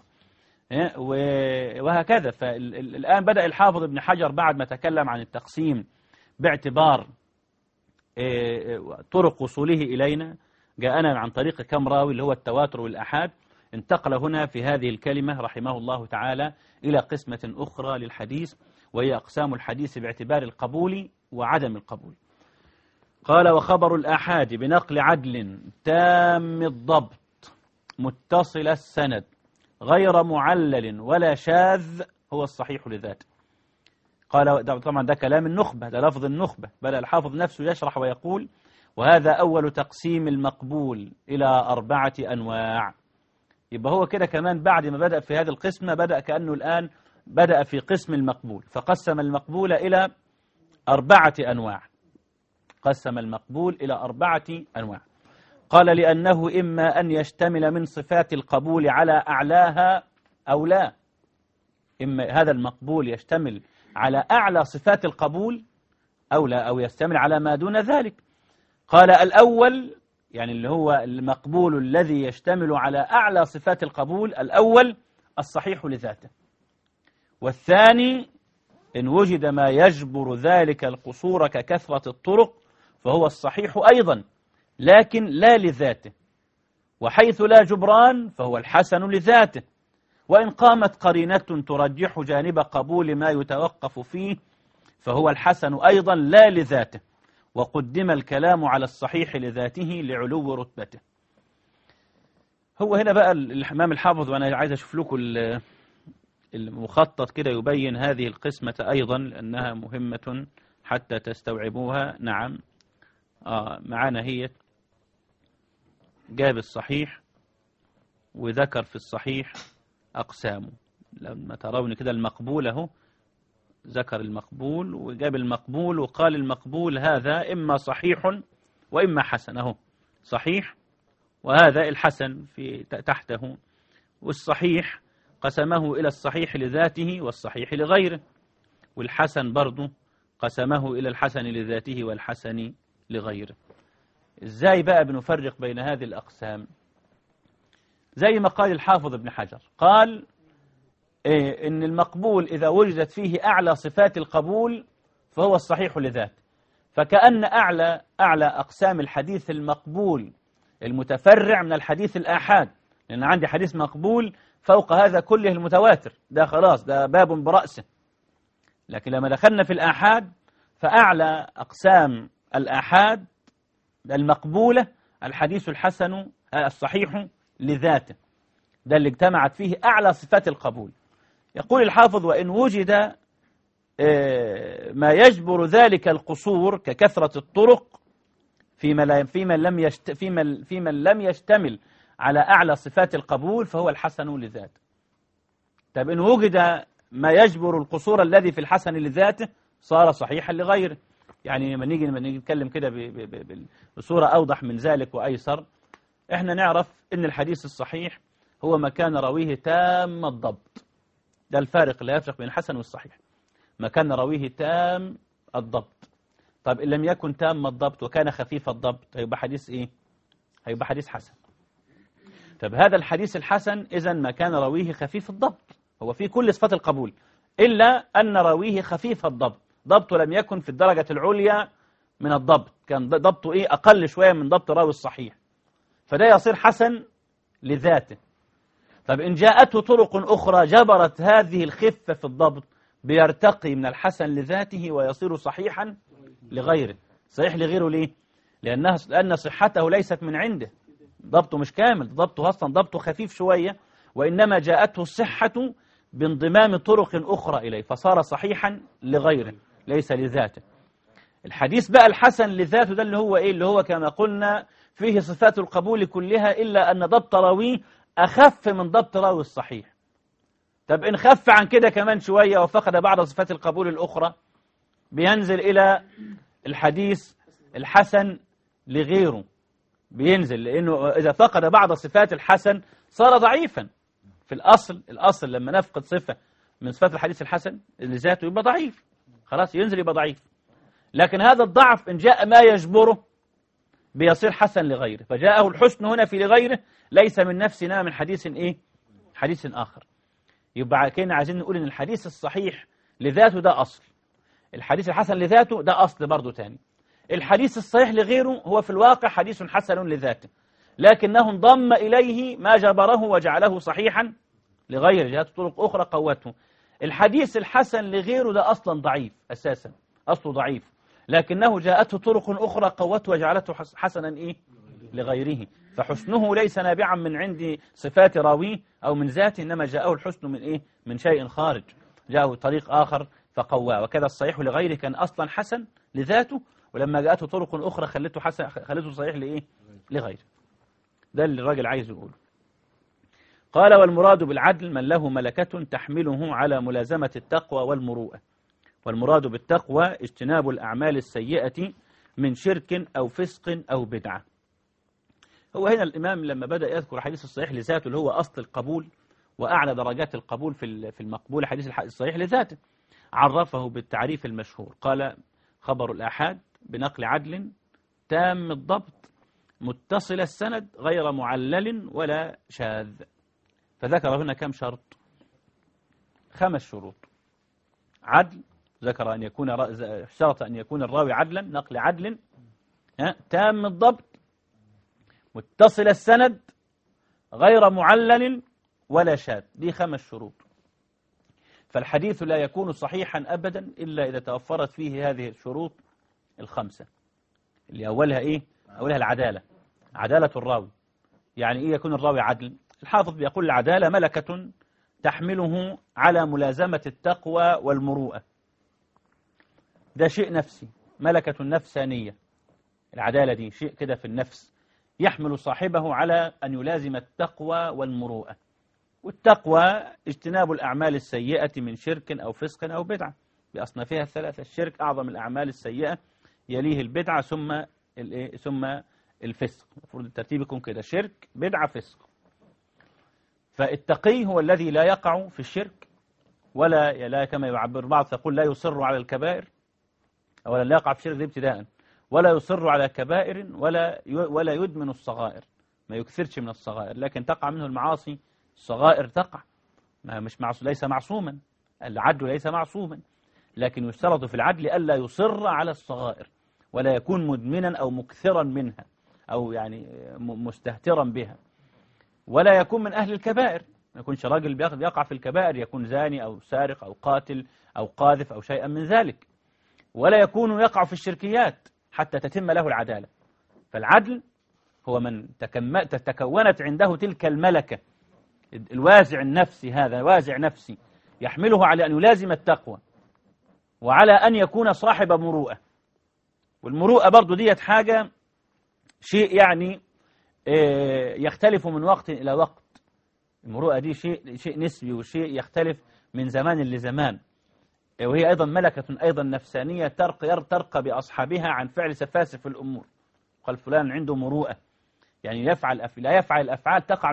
وهكذا. فالآن بدأ الحافظ ابن حجر بعد ما تكلم عن التقسيم باعتبار طرق وصوله إلينا، جاءنا عن طريق كم راوي اللي هو التواتر والأحاد، انتقل هنا في هذه الكلمة رحمه الله تعالى إلى قسمة أخرى للحديث، وهي أقسام الحديث باعتبار القبول وعدم القبول. قال: وخبر الآحاد بنقل عدل تام الضبط متصل السند غير معلل ولا شاذ هو الصحيح لذاته. قال طبعا ده كلام النخبة، ده لفظ النخبة، بدأ الحافظ نفسه يشرح ويقول: وهذا أول تقسيم المقبول إلى 4 أنواع. يبقى هو كده كمان بعد ما بدأ في هذه القسمة بدأ كأنه الآن بدأ في قسم المقبول، فقسم المقبول إلى 4 أنواع. قسم المقبول إلى 4 أنواع. قال: لأنه إما أن يشتمل من صفات القبول على أعلاها أو لا. إما هذا المقبول يشتمل على أعلى صفات القبول أو لا، أو يشتمل على ما دون ذلك. قال: الأول يعني اللي هو المقبول الذي يشتمل على أعلى صفات القبول، الأول الصحيح لذاته. والثاني إن وجد ما يجبر ذلك القصور ككثرة الطرق فهو الصحيح أيضا لكن لا لذاته، وحيث لا جبران فهو الحسن لذاته. وإن قامت قرينة ترجح جانب قبول ما يتوقف فيه فهو الحسن أيضا لا لذاته، وقدم الكلام على الصحيح لذاته لعلو رتبته. هو هنا بقى الإمام الحافظ، وأنا عايز أشوف لكم المخطط كده يبين هذه القسمة أيضا لأنها مهمة حتى تستوعبوها. نعم معانا هي جاب الصحيح وذكر في الصحيح أقسامه. لما ترون كده المقبول اهو ذكر المقبول وجاب المقبول وقال المقبول هذا إما صحيح وإما حسن، اهو صحيح وهذا الحسن في تحته. والصحيح قسمه إلى الصحيح لذاته والصحيح لغيره، والحسن برضه قسمه إلى الحسن لذاته والحسن لغيره. إزاي بقى بنفرق بين هذه الأقسام؟ زي ما قال الحافظ ابن حجر، قال إن المقبول إذا وجدت فيه أعلى صفات القبول فهو الصحيح لذاته. فكأن أعلى أقسام الحديث المقبول المتفرع من الحديث الآحاد، لأن عندي حديث مقبول فوق هذا كله المتواتر، ده خلاص ده باب برأسه. لكن لما دخلنا في الآحاد فأعلى أقسام الآحاد المقبولة الحديث الحسن الصحيح لذاته، ده اللي اجتمعت فيه أعلى صفات القبول. يقول الحافظ: وإن وجد ما يجبر ذلك القصور ككثرة الطرق في من لم يشتمل على أعلى صفات القبول فهو الحسن لذاته. طب إن وجد ما يجبر القصور الذي في الحسن لذاته صار صحيحا لغيره. يعني لما نيجي نتكلم كده بصورة أوضح من ذلك وأيسر، إحنا نعرف إن الحديث الصحيح هو ما كان راويه تام الضبط. ده الفارق اللي يفرق بين الحسن والصحيح، ما كان راويه تام الضبط. طب إن لم يكن تام الضبط وكان خفيف الضبط هيبقى حديث إيه؟ هيبقى حديث حسن. طب هذا الحديث الحسن إذن ما كان راويه خفيف الضبط، هو فيه كل صفات القبول إلا أن راويه خفيف الضبط، ضبطه لم يكن في الدرجة العليا من الضبط، كان ضبطه إيه أقل شوية من ضبط راوي الصحيح، فده يصير حسن لذاته. طب إن جاءته طرق أخرى جبرت هذه الخفة في الضبط بيرتقي من الحسن لذاته ويصير صحيحا لغيره. صحيح لغيره ليه؟ لأن صحته ليست من عنده، ضبطه مش كامل، ضبطه أصلا ضبطه خفيف شوية، وإنما جاءته الصحة بانضمام طرق أخرى إليه فصار صحيحا لغيره ليس لذاته. الحديث بقى الحسن لذاته ده اللي هو إيه؟ اللي هو كما قلنا فيه صفات القبول كلها إلا أن ضبط راويه أخف من ضبط راوي الصحيح. طب إن خف عن كده كمان شوية وفقد بعض صفات القبول الأخرى بينزل إلى الحديث الحسن لغيره، بينزل، لأنه إذا فقد بعض صفات الحسن صار ضعيفا. في الأصل لما نفقد صفة من صفات الحديث الحسن لذاته يبقى ضعيف، خلاص ينزل يبقى ضعيف. لكن هذا الضعف إن جاء ما يجبره بيصير حسن لغيره، فجاءه الحسن هنا في لغيره ليس من نفسنا من حديث إيه؟ حديث آخر. يبقى كنا عايزين نقول إن الحديث الصحيح لذاته ده أصل، الحديث الحسن لذاته ده أصل برضو تاني. الحديث الصحيح لغيره هو في الواقع حديث حسن لذاته، لكنه انضم إليه ما جبره وجعله صحيحا لغيره، جاءت طرق أخرى قوته. الحديث الحسن لغيره ده أصلا ضعيف أساسا، أصله ضعيف، لكنه جاءته طرق أخرى قوته وجعلته حسنا إيه؟ لغيره. فحسنه ليس نابعا من عند صفات راويه أو من ذاته، إنما جاءه الحسن من إيه؟ من شيء خارج، جاءه طريق آخر فقواه. وكذا الصحيح لغيره كان أصلا حسن لذاته، ولما جاءته طرق أخرى خلته حسن، خلته صحيح لإيه؟ لغيره. ده اللي الراجل عايز يقوله. قال: والمراد بالعدل من له ملكة تحمله على ملازمة التقوى والمروءة. والمراد بالتقوى اجتناب الأعمال السيئة من شرك أو فسق أو بدعة. هو هنا الإمام لما بدأ يذكر حديث الصحيح لذاته اللي هو أصل القبول وأعلى درجات القبول في المقبول، حديث الصحيح لذاته، عرفه بالتعريف المشهور. قال: خبر الآحاد بنقل عدل تام الضبط متصل السند غير معلل ولا شاذ. فذكر هنا كم شرط؟ 5 شروط. عدل، ذكر أن يكون شرط أن يكون الراوي عدلا، نقل عدل، تام الضبط، متصل السند، غير معلل ولا شاذ. دي 5 شروط. فالحديث لا يكون صحيحا أبدا إلا إذا توفرت فيه هذه الشروط ال5، اللي أولها إيه؟ أولها العدالة، عدالة الراوي. يعني إيه يكون الراوي عدل؟ الحافظ بيقول العدالة ملكة تحمله على ملازمة التقوى والمروءة. ده شيء نفسي، ملكة نفسانية. العدالة دي شيء كده في النفس يحمل صاحبه على أن يلازم التقوى والمروءة. والتقوى اجتناب الأعمال السيئة من شرك أو فسق أو بدعة بأصنافها الثلاثة. الشرك أعظم الأعمال السيئة، يليه البدعة، ثم الفسق. المفروض الترتيب يكون كده: شرك، بدعة، فسق. فالتقي هو الذي لا يقع في الشرك ولا كما يعبر بعض فيقول لا يصر على الكبائر، أولا لا يقع في الشرك دي ابتداء، ولا يصر على كبائر ولا يدمن الصغائر، ما يكثرش من الصغائر، لكن تقع منه المعاصي. الصغائر تقع، ليس معصوما، العدل ليس معصوما، لكن يشترط في العدل ألا يصر على الصغائر ولا يكون مدمنا أو مكثرا منها أو يعني مستهترا بها، ولا يكون من أهل الكبائر، ما يكونش راجل يقع في الكبائر، يكون زاني أو سارق أو قاتل أو قاذف أو شيئا من ذلك، ولا يكون يقع في الشركيات حتى تتم له العدالة. فالعدل هو من تكونت عنده تلك الملكة، الوازع النفسي، هذا وازع نفسي يحمله على أن يلازم التقوى وعلى أن يكون صاحب مروءة. والمروءة برضو ديت حاجة، شيء يعني يختلف من وقت إلى وقت. المروءة دي شيء نسبي وشيء يختلف من زمان لزمان، وهي أيضا ملكة أيضا نفسانية ترقى بأصحابها عن فعل سفاسف الأمور. قال فلان عنده مروءة، يعني لا يفعل الأفعال تقع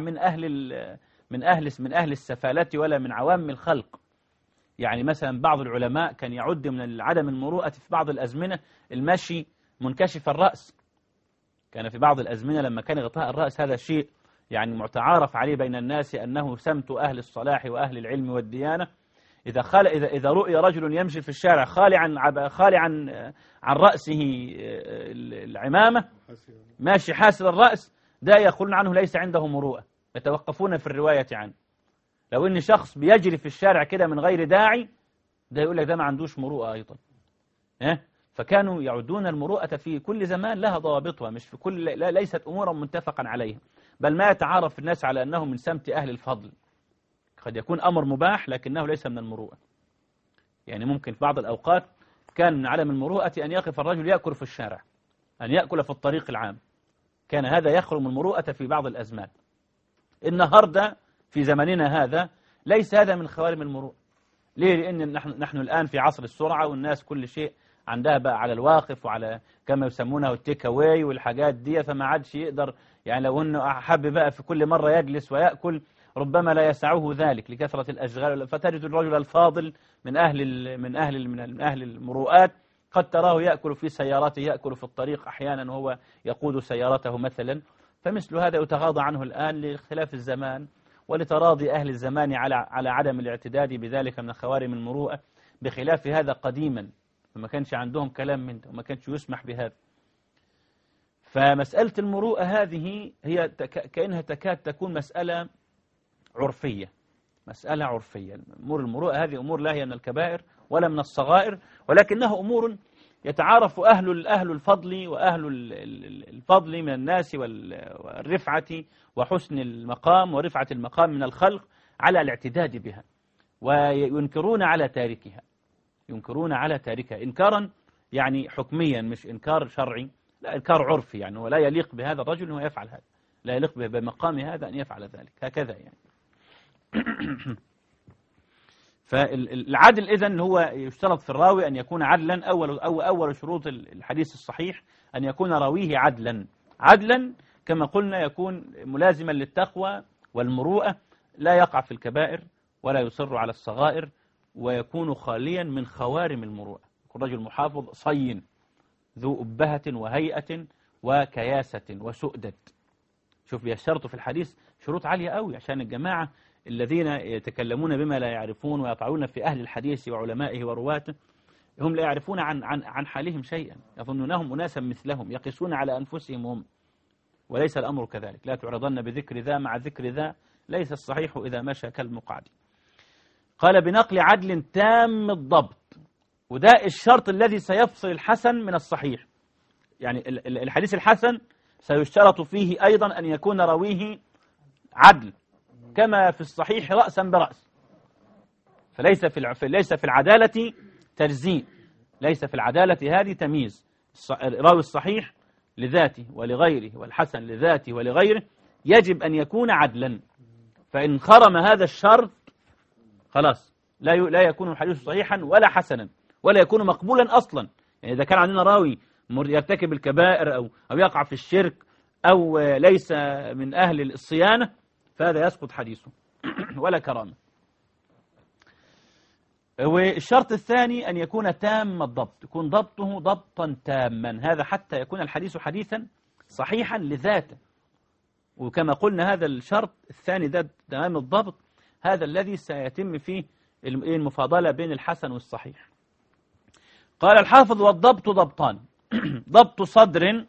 من أهل السفالة ولا من عوام الخلق. يعني مثلا بعض العلماء كان يعد من عدم المروءة في بعض الأزمنة المشي منكشف الرأس. كان في بعض الأزمنة لما كان غطاء الرأس هذا شيء يعني متعارف عليه بين الناس أنه سمت أهل الصلاح وأهل العلم والديانة. إذا رؤي رجل يمشي في الشارع خالي عن رأسه العمامة، ماشي حاسر الرأس، ده يقولون عنه ليس عنده مروءة، يتوقفون في الرواية عنه. لو إن شخص بيجري في الشارع كده من غير داعي، ده يقول لك ده ما عندوش مروءة أيضا. فكانوا يعدون المروءة في كل زمان لها ضوابطها، مش في ليست أمورا متفقا عليها، بل ما يتعارف الناس على أنه من سمت أهل الفضل. قد يكون أمر مباح لكنه ليس من المروءة. يعني ممكن في بعض الأوقات كان من علم المروءة أن يقف الرجل يأكل في الشارع، أن يأكل في الطريق العام، كان هذا يخرج من المروءة في بعض الأزمان. النهاردة في زمننا هذا ليس هذا من خوارم المروءة. ليه؟ لأن نحن الآن في عصر السرعة، والناس كل شيء عندها بقى على الواقف وعلى كما يسمونه التيك اواي والحاجات دي، فما عادش يقدر يعني لو انه حب بقى في كل مرة يجلس ويأكل ربما لا يسعه ذلك لكثرة الأشغال، فتجد الرجل الفاضل من أهل المروءات قد تراه يأكل في سيارته، يأكل في الطريق أحيانا وهو يقود سيارته مثلا، فمثل هذا يتغاضى عنه الآن لاختلاف الزمان ولتراضي أهل الزمان على عدم الاعتداد بذلك من خوارم المروءة، بخلاف هذا قديما فما كانش عندهم كلام من ده وما كانش يسمح بهذا. فمسألة المروءة هذه هي كأنها تكاد تكون مسألة عرفية، مسألة عرفية. أمور المروءة هذه أمور لا هي من الكبائر ولا من الصغائر، ولكنها أمور يتعارف أهل الفضل وأهل الفضل من الناس والرفعة وحسن المقام ورفعة المقام من الخلق على الاعتداد بها، وينكرون على تاركها، ينكرون على تاركها إنكارا يعني حكميا مش إنكار شرعي، لا إنكار عرفي، يعني ولا يليق بهذا الرجل أنه يفعل هذا، لا يليق بمقام هذا أن يفعل ذلك هكذا يعني. فالعدل إذن هو يشترط في الراوي أن يكون عدلا. أول شروط الحديث الصحيح أن يكون راويه عدلا كما قلنا، يكون ملازما للتقوى والمروءة، لا يقع في الكبائر ولا يصر على الصغائر، ويكون خاليا من خوارم المروءة، يكون رجل محافظ صين ذو أبهة وهيئة وكياسة وسؤدد. شوف بيشترطوا في الحديث شروط عالية قوي عشان الجماعة الذين يتكلمون بما لا يعرفون ويطعنون في أهل الحديث وعلمائه ورواته، هم لا يعرفون عن حالهم شيئا، يظنونهم أناسا مثلهم، يقيسون على أنفسهم هم، وليس الأمر كذلك. لا تعرضن بذكر ذا مع ذكر ذا، ليس الصحيح إذا مشى كالمقعد. قال بنقل عدل تام الضبط، وده الشرط الذي سيفصل الحسن من الصحيح. يعني الحديث الحسن سيشترط فيه أيضا أن يكون راويه عدل كما في الصحيح رأسا برأس، فليس في العدالة تجزيء، ليس في العدالة هذه تمييز. راوي الصحيح لذاته ولغيره والحسن لذاته ولغيره يجب أن يكون عدلا، فإن خرم هذا الشرط خلاص لا يكون الحديث صحيحا ولا حسنا ولا يكون مقبولا أصلا. يعني إذا كان عندنا راوي يرتكب الكبائر أو يقع في الشرك أو ليس من أهل الصيانة فهذا يسقط حديثه ولا كرامة. والشرط الثاني أن يكون تام الضبط، يكون ضبطه ضبطا تاما، هذا حتى يكون الحديث حديثا صحيحا لذاته. وكما قلنا هذا الشرط الثاني ده تمام الضبط، هذا الذي سيتم فيه المفاضلة بين الحسن والصحيح. قال الحافظ والضبط ضبطان: ضبط صدر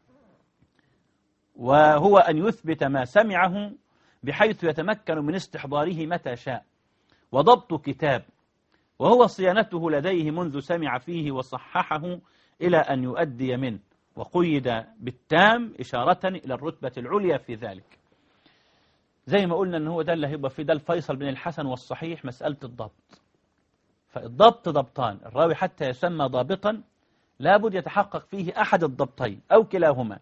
وهو أن يثبت ما سمعه بحيث يتمكن من استحضاره متى شاء، وضبط كتاب وهو صيانته لديه منذ سمع فيه وصححه إلى أن يؤدي منه، وقيد بالتام إشارة إلى الرتبة العليا في ذلك. زي ما قلنا أن هو ده اللي هيبقى فيه ده الفيصل بين الحسن والصحيح، مسألة الضبط. فالضبط ضبطان، الراوي حتى يسمى ضابطا لابد يتحقق فيه أحد الضبطين أو كلاهما،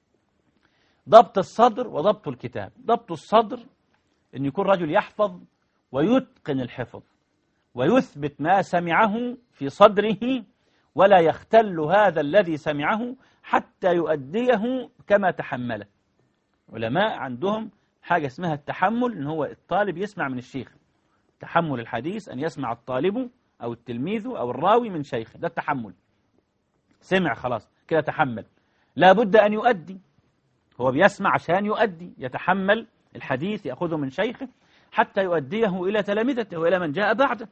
ضبط الصدر وضبط الكتاب. ضبط الصدر أن يكون رجل يحفظ ويتقن الحفظ ويثبت ما سمعه في صدره ولا يختل هذا الذي سمعه حتى يؤديه كما تحمله. علماء عندهم حاجة اسمها التحمل، إن هو الطالب يسمع من الشيخ. تحمل الحديث أن يسمع الطالب أو التلميذ أو الراوي من شيخه، ده التحمل. سمع خلاص كده تحمل، لا بد أن يؤدي، هو بيسمع عشان يؤدي، يتحمل الحديث يأخذه من شيخه حتى يؤديه إلى تلامذته وإلى من جاء بعده.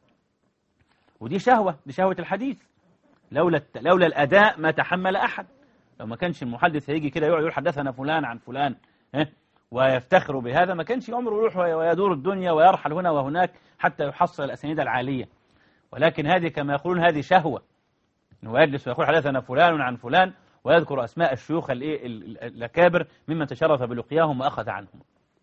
ودي شهوة، دي شهوة الحديث. لولا الأداء ما تحمل أحد. لو ما كانش المحدث هيجي كده يقول حدثنا فلان عن فلان ويفتخر بهذا، ما كانش عمره يروح ويدور الدنيا ويرحل هنا وهناك حتى يحصل الأسانيد العالية. ولكن هذه كما يقولون هذه شهوة، إنه يجلس ويقول حدثنا فلان عن فلان ويذكر أسماء الشيوخ الأكابر ممن تشرف بلقياهم وأخذ عنهم.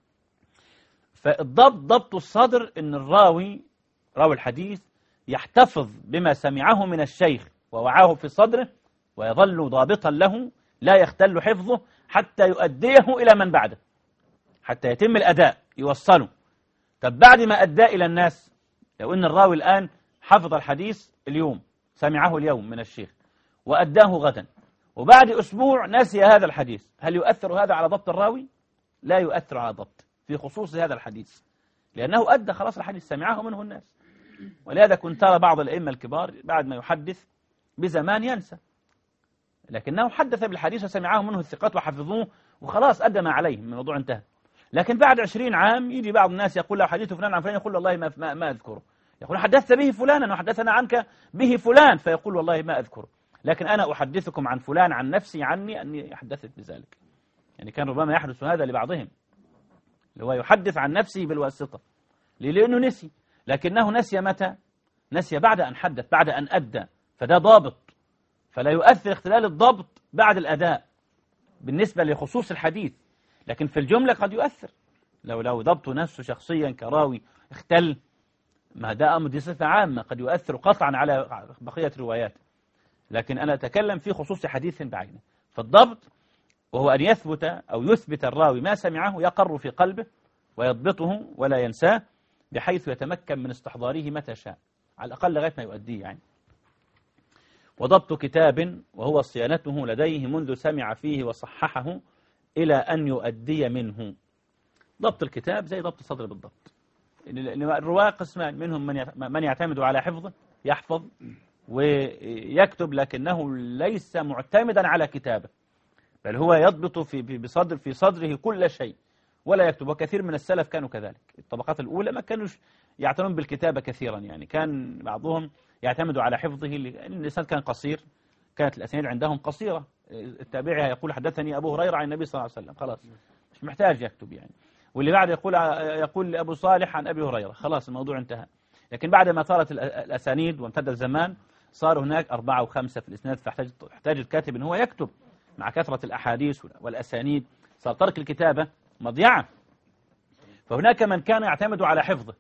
فالضبط ضبط الصدر، إن راوي الحديث يحتفظ بما سمعه من الشيخ ووعاه في صدره ويظل ضابطا له لا يختل حفظه حتى يؤديه إلى من بعده، حتى يتم الأداء يوصله. طب بعد ما أدى إلى الناس، لو إن الراوي الآن حفظ الحديث اليوم، سمعه اليوم من الشيخ وأداه غدا، وبعد أسبوع نسي هذا الحديث، هل يؤثر هذا على ضبط الراوي؟ لا يؤثر على ضبط. في خصوص هذا الحديث، لأنه أدى خلاص الحديث سمعه منه الناس. ولهذا كنت ترى بعض الأئمة الكبار بعد ما يحدث بزمان ينسى، لكنه حدث بالحديث وسمعه منه الثقات وحفظوه وخلاص أدى ما عليه، من الموضوع انتهى. لكن بعد 20 عام يجي بعض الناس يقول له حديث فلان عن فلان، يقول والله ما أذكره. يقول حدثت به فلانا وحدثنا عنك به فلان، فيقول والله ما أذكره، لكن أنا أحدثكم عن فلان عن نفسي عني أني حدثت بذلك. يعني كان ربما يحدث هذا لبعضهم، اللي هو يحدث عن نفسه بالواسطة لأنه نسي، لكنه نسي متى؟ نسي بعد أن حدث، بعد أن أدى، فده ضابط. فلا يؤثر اختلال الضبط بعد الأداء بالنسبة لخصوص الحديث، لكن في الجملة قد يؤثر. لو ضبط نفسه شخصيا كراوي اختل، ما ده أمر، دي صفة عامة قد يؤثر قطعا على بقية روايات، لكن أنا أتكلم في خصوص حديث بعينه. فالضبط وهو أن يثبت أو يثبت الراوي ما سمعه يقر في قلبه ويضبطه ولا ينساه، بحيث يتمكن من استحضاره متى شاء، على الأقل لغاية ما يؤديه يعني. وضبط كتاب وهو صيانته لديه منذ سمع فيه وصححه إلى أن يؤدي منه. ضبط الكتاب زي ضبط الصدر بالضبط. الرواة قسمان، منهم من يعتمد على حفظه، يحفظ ويكتب، لكنه ليس معتمدا على كتابه، بل هو يضبط في صدره كل شيء ولا يكتب. وكثير من السلف كانوا كذلك. الطبقات الأولى ما كانوش يعتمدون بالكتابة كثيرا، يعني كان بعضهم يعتمد على حفظه. اللسان كان قصير، كانت الأسانيد عندهم قصيرة. التابعي يقول حدثني أبو هريرة عن النبي صلى الله عليه وسلم، خلاص مش محتاج يكتب يعني. واللي بعد يقول أبو صالح عن أبي هريرة، خلاص الموضوع انتهى. لكن بعد ما طالت الأسانيد وامتد الزمان، صار هناك 4 و5 في الإسناد، فاحتاج الكاتب أن هو يكتب مع كثرة الأحاديث والأسانيد، صار ترك الكتابة مضيعة. فهناك من كان يعتمد على حفظه،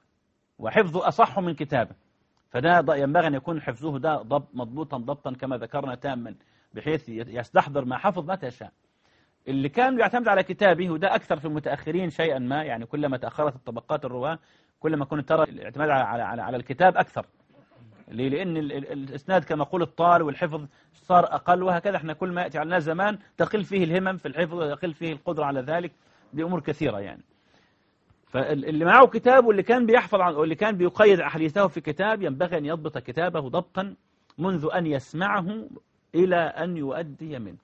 وحفظه أصح من كتابه، فده ينبغي أن يكون حفظه ده مضبوطا ضبطا كما ذكرنا تاما، بحيث يستحضر ما حفظ متى شاء. اللي كان يعتمد على كتابه، وده أكثر في المتأخرين شيئا ما، يعني كلما تأخرت الطبقات الرواة كلما كنت ترى الاعتماد على الكتاب أكثر. لأن الإسناد كما قول الطال والحفظ صار أقل، وهكذا احنا كل ما يأتي علينا زمان تقل فيه الهمم في الحفظ ويقل فيه القدرة على ذلك، دي أمور كثيرة يعني. فاللي معه كتاب واللي كان بيحفظ واللي كان بيقيد أحاديثه في كتاب، ينبغي أن يضبط كتابه ضبطا منذ أن يسمعه إلى أن يؤدي منه،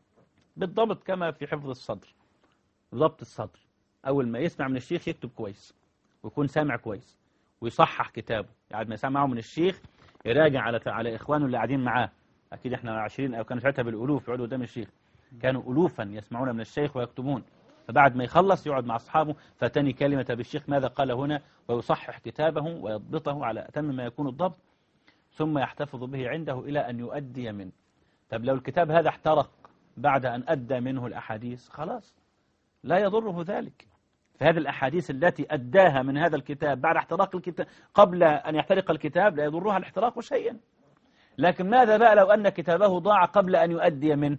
بالضبط كما في حفظ الصدر. ضبط الصدر، أول ما يسمع من الشيخ يكتب كويس ويكون سامع كويس ويصحح كتابه، يعني ما يسمعه من الشيخ يراجع على إخوانه اللي قاعدين معاه. أكيد إحنا 20 أو كانوا ساعتها بالألوف يقعدوا قدام الشيخ، كانوا ألوفا يسمعون من الشيخ ويكتبون. فبعد ما يخلص يقعد مع أصحابه، فتني كلمة بالشيخ ماذا قال هنا، ويصحح كتابه ويضبطه على أتم ما يكون الضبط، ثم يحتفظ به عنده إلى أن يؤدي منه. طب لو الكتاب هذا احترق بعد أن أدى منه الأحاديث، خلاص لا يضره ذلك. فهذه الأحاديث التي أداها من هذا الكتاب بعد احتراق الكتاب، قبل أن يحترق الكتاب، لا يضرها الاحتراق شيئا. لكن ماذا بقى لو أن كتابه ضاع قبل أن يؤدي منه؟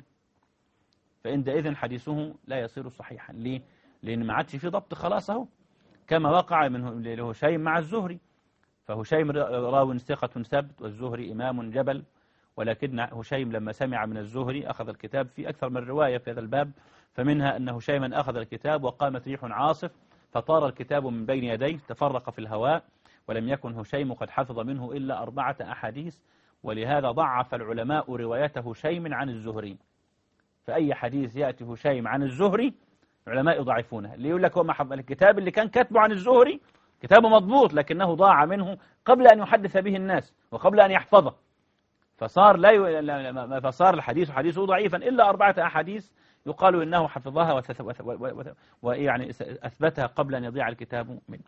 فعندئذ حديثه لا يصير صحيحا. ليه؟ لأن ما عادش في ضبط خلاص أهو، كما وقع من هشيم مع الزهري. فهشيم راو ثقة ثبت، والزهري إمام جبل، ولكن هشيم لما سمع من الزهري أخذ الكتاب في أكثر من رواية في هذا الباب، فمنها أن هشيما أخذ الكتاب وقامت ريح عاصف فطار الكتاب من بين يديه، تفرق في الهواء، ولم يكن هشيم قد حفظ منه إلا 4 أحاديث، ولهذا ضعف العلماء رواية هشيم عن الزهري. فأي حديث يأتي هشيم عن الزهري العلماء يضعفونه، اللي يقول لك هو ما حفظ الكتاب اللي كان كاتبه عن الزهري كتابه مضبوط، لكنه ضاع منه قبل أن يحدث به الناس وقبل أن يحفظه، فصار فصار الحديث حديثه ضعيفا إلا 4 أحاديث يقال إنه حفظها ويعني أثبتها قبل أن يضيع الكتاب منه.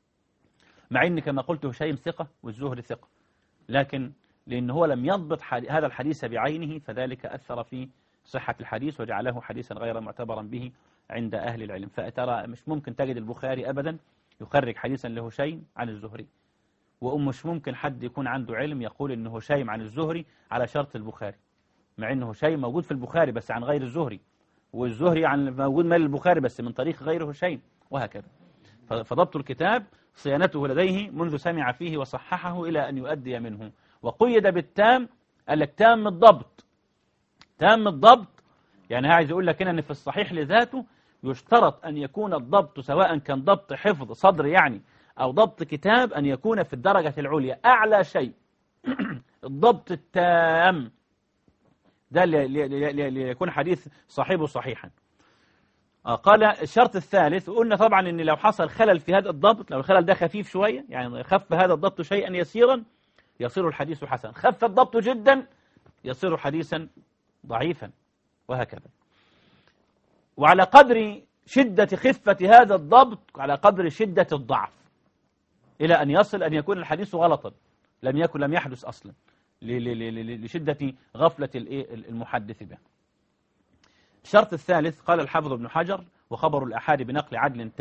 مع إن كما قلت هشيم ثقة والزهري ثقة، لكن لأنه هو لم يضبط هذا الحديث بعينه، فذلك أثر في صحة الحديث وجعله حديثا غير معتبرا به عند أهل العلم. فترى مش ممكن تجد البخاري أبدا يخرج حديثا لهشيم عن الزهري، ومش ممكن حد يكون عنده علم يقول إن هشيم عن الزهري على شرط البخاري، مع إنه هشيم موجود في البخاري بس عن غير الزهري، والزهري موجود من البخاري بس من طريق غير هشيم، وهكذا. فضبط الكتاب صيانته لديه منذ سمع فيه وصححه إلى أن يؤدي منه. وقيد بالتام، قال لك تام الضبط. تام الضبط يعني عايز يقول لك هنا أن في الصحيح لذاته يشترط أن يكون الضبط سواء كان ضبط حفظ صدر يعني أو ضبط كتاب أن يكون في الدرجة العليا أعلى شيء الضبط التام، ده ليكون حديث صحيحه صحيحا. قال الشرط الثالث، وقلنا طبعا أن لو حصل خلل في هذا الضبط، لو الخلل ده خفيف شوية يعني خف هذا الضبط شيئا يسيرا يصير الحديث حسنا، خف الضبط جدا يصير حديثا ضعيفا، وهكذا. وعلى قدر شدة خفة هذا الضبط على قدر شدة الضعف، إلى أن يصل أن يكون الحديث غلطا لم يحدث أصلا لشدة غفلة المحدث به. الشرط الثالث قال الحافظ ابن حجر: وخبر الآحاد بنقل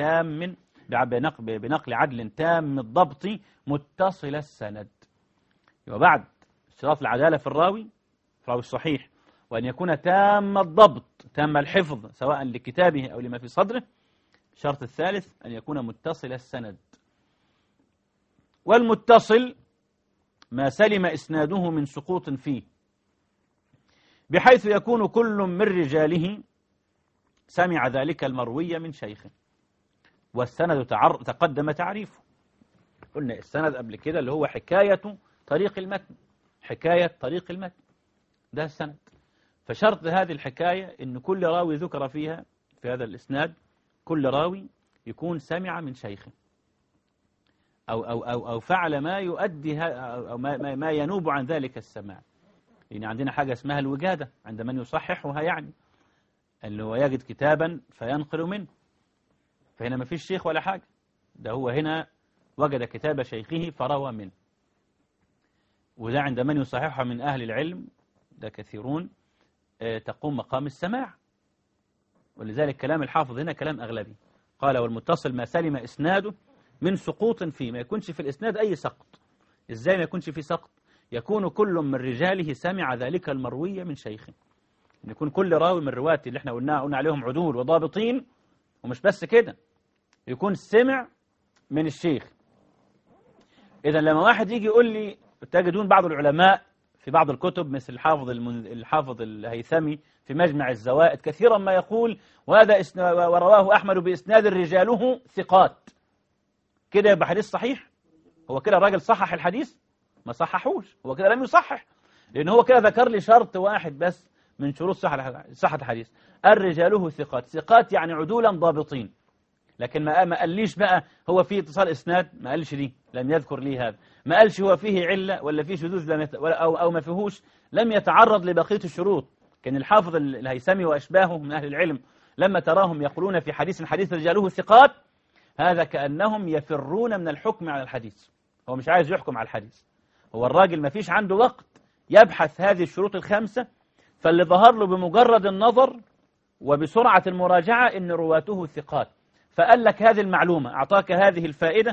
عدل تام الضبط متصل السند. وبعد اشتراط العدالة في الراوي الصحيح، وأن يكون تام الضبط تام الحفظ سواء لكتابه أو لما في صدره. الشرط الثالث أن يكون متصل السند، والمتصل ما سلم إسناده من سقوط فيه، بحيث يكون كل من رجاله سمع ذلك المروي من شيخه. والسند تقدم تعريفه، قلنا السند قبل كده اللي هو حكاية طريق المتن، ده السند. فشرط هذه الحكاية إن كل راوي ذكر فيها في هذا الإسناد، كل راوي يكون سمع من شيخه أو فعل ما يؤدي أو ما ينوب عن ذلك السماع. يعني عندنا حاجة اسمها الوجادة عند من يصححها، يعني اللي هو يجد كتابا فينقل منه، فهنا ما فيش شيخ ولا حاجة، ده هو هنا وجد كتاب شيخه فروى منه. وده عند من يصححها من أهل العلم، ده كثيرون، تقوم مقام السماع. ولذلك كلام الحافظ هنا كلام أغلبي، قال: والمتصل ما سلم إسناده من سقوط فيه، ما يكونش في الإسناد أي سقط. إزاي ما يكونش في سقط؟ يكون كل من رجاله سمع ذلك المروي من شيخه، أن يكون كل راوي من الرواة اللي احنا قلنا عليهم عدول وضابطين، ومش بس كده، يكون سمع من الشيخ. إذا لما واحد يجي يقول لي، تجدون بعض العلماء في بعض الكتب مثل الحافظ الهيثمي في مجمع الزوائد كثيرا ما يقول: ورواه أحمد بإسناد رجاله ثقات. كده يبقى حديث صحيح؟ هو كده الراجل صحح الحديث؟ ما صححوش، هو كده لم يصحح، لأن هو كده ذكر لي شرط واحد بس من شروط صحة الحديث: الرجاله ثقات يعني عدولا ضابطين. لكن ما قاليش بقى هو فيه اتصال إسناد، ما قالش لي، لم يذكر لي هذا، ما قالش هو فيه علة ولا فيه شذوذ أو ما فيهوش، لم يتعرض لبقية الشروط. كان الحافظ الهيثمي وأشباهه من أهل العلم لما تراهم يقولون في حديث رجاله ثقات، هذا كأنهم يفرون من الحكم على الحديث. هو مش عايز يحكم على الحديث، هو الراجل ما فيش عنده وقت يبحث هذه الشروط الخمسة، فاللي ظهر له بمجرد النظر وبسرعة المراجعة إن رواته ثقات، فقال لك هذه المعلومة، أعطاك هذه الفائدة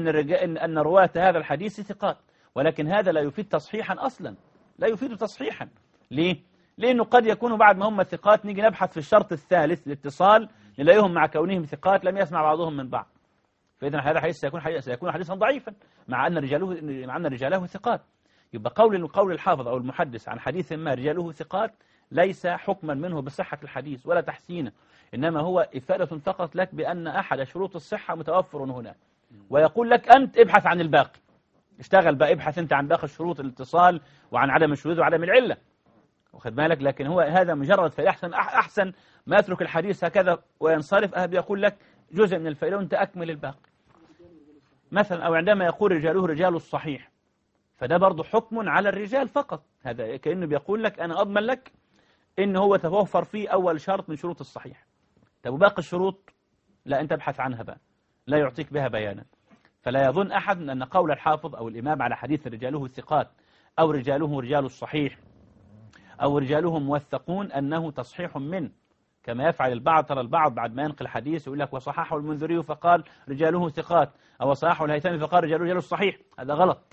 أن رواة هذا الحديث ثقات. ولكن هذا لا يفيد تصحيحا أصلا، لا يفيد تصحيحا. ليه؟ لأنه قد يكونوا بعد ما هم ثقات نيجي نبحث في الشرط الثالث الاتصال نلاقيهم مع كونهم ثقات لم يسمع بعضهم من بعض، فإذا هذا الحديث سيكون حديثا ضعيفا مع أن رجاله ثقات. يبقى قول الحافظ أو المحدث عن حديث ما رجاله ثقات ليس حكما منه بصحة الحديث ولا تحسينه، إنما هو إفادة فقط لك بأن أحد شروط الصحة متوفر هنا، ويقول لك أنت ابحث عن الباقي، اشتغل بقى، ابحث أنت عن باقي شروط الاتصال وعن عدم الشذوذ وعدم العلة، واخد بالك. لكن هو هذا مجرد فائدة، أحسن ما يترك الحديث هكذا وينصرف، يقول لك جزء من الفائدة وأنت أكمل الباقي مثلا. أو عندما يقول رجاله رجال الصحيح، فده برضه حكم على الرجال فقط، هذا كأنه بيقول لك أنا أضمن لك إن هو توفر فيه أول شرط من شروط الصحيح. طب وباقي الشروط لا، أنت ابحث عنها بقى، لا يعطيك بها بيانا. فلا يظن أحد أن قول الحافظ أو الإمام على حديث رجاله ثقات أو رجاله رجال الصحيح أو رجاله موثقون أنه تصحيح منه، كما يفعل البعض. ترى البعض بعد ما ينقل حديث يقول لك وصححه المنذري فقال رجاله ثقات، أو صححه الهيثمي فقال رجال الصحيح. هذا غلط،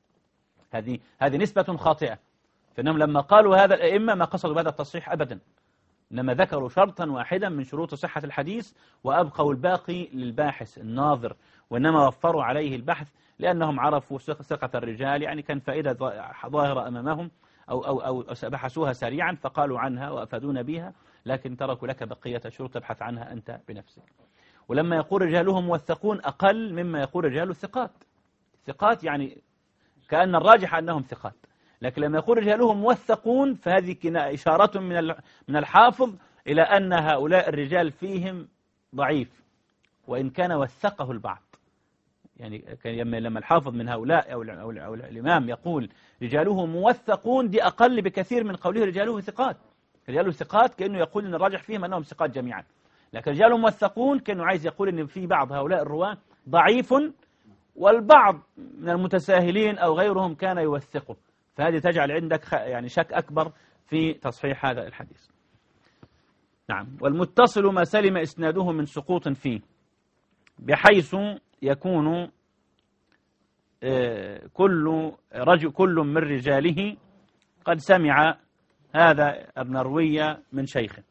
هذه نسبة خاطئة. فإنهم لما قالوا هذا الأئمة ما قصدوا بهذا التصحيح أبدا، إنما ذكروا شرطا واحدا من شروط صحة الحديث وأبقوا الباقي للباحث الناظر، وإنما وفروا عليه البحث لأنهم عرفوا ثقة الرجال، يعني كان فائدة ظاهرة أمامهم أو بحثوها سريعا فقالوا عنها وأفادونا بها، لكن تركوا لك بقية شروط تبحث عنها أنت بنفسك. ولما يقول رجالهم موثقون أقل مما يقول رجال الثقات. ثقات يعني كأن الراجح أنهم ثقات، لكن لما يقول رجالهم موثقون فهذه إشارة من الحافظ إلى أن هؤلاء الرجال فيهم ضعيف، وإن كان وثقه البعض. يعني لما الحافظ من هؤلاء أو الإمام يقول رجاله موثقون، دي أقل بكثير من قوله رجاله ثقات. رجاله ثقات كأنه يقول أن الراجح فيهم أنهم ثقات جميعا، لكن رجاله موثقون كأنه عايز يقول أن في بعض هؤلاء الرواة ضعيف، والبعض من المتساهلين أو غيرهم كان يوثقه، فهذه تجعل عندك يعني شك أكبر في تصحيح هذا الحديث. نعم. والمتصل ما سلم إسناده من سقوط فيه، بحيث يكون كل من رجاله قد سمع هذا المروي من شيخه.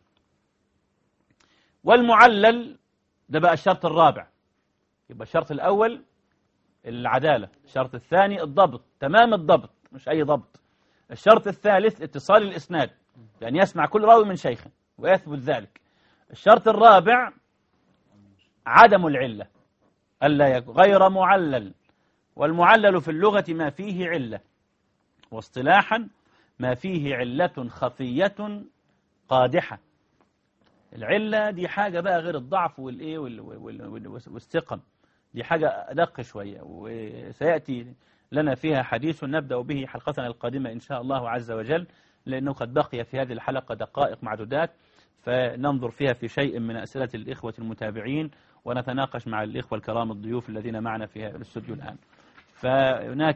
والمعلل ده بقى الشرط الرابع. يبقى الشرط الأول العدالة، الشرط الثاني الضبط، تمام الضبط مش أي ضبط. الشرط الثالث اتصال الإسناد، يعني يسمع كل راوي من شيخه ويثبت ذلك. الشرط الرابع عدم العلة، ألا غير معلل. والمعلل في اللغة ما فيه علة، واصطلاحا ما فيه علة خفية قادحة. العلة دي حاجة بقى غير الضعف والإيه والثقم، دي حاجة أدق شوية، وسيأتي لنا فيها حديث نبدأ به حلقتنا القادمة إن شاء الله عز وجل، لأنه قد بقي في هذه الحلقة دقائق معدودات، فننظر فيها في شيء من أسئلة الإخوة المتابعين، ونتناقش مع الإخوة الكرام الضيوف الذين معنا في الاستوديو الآن. فهناك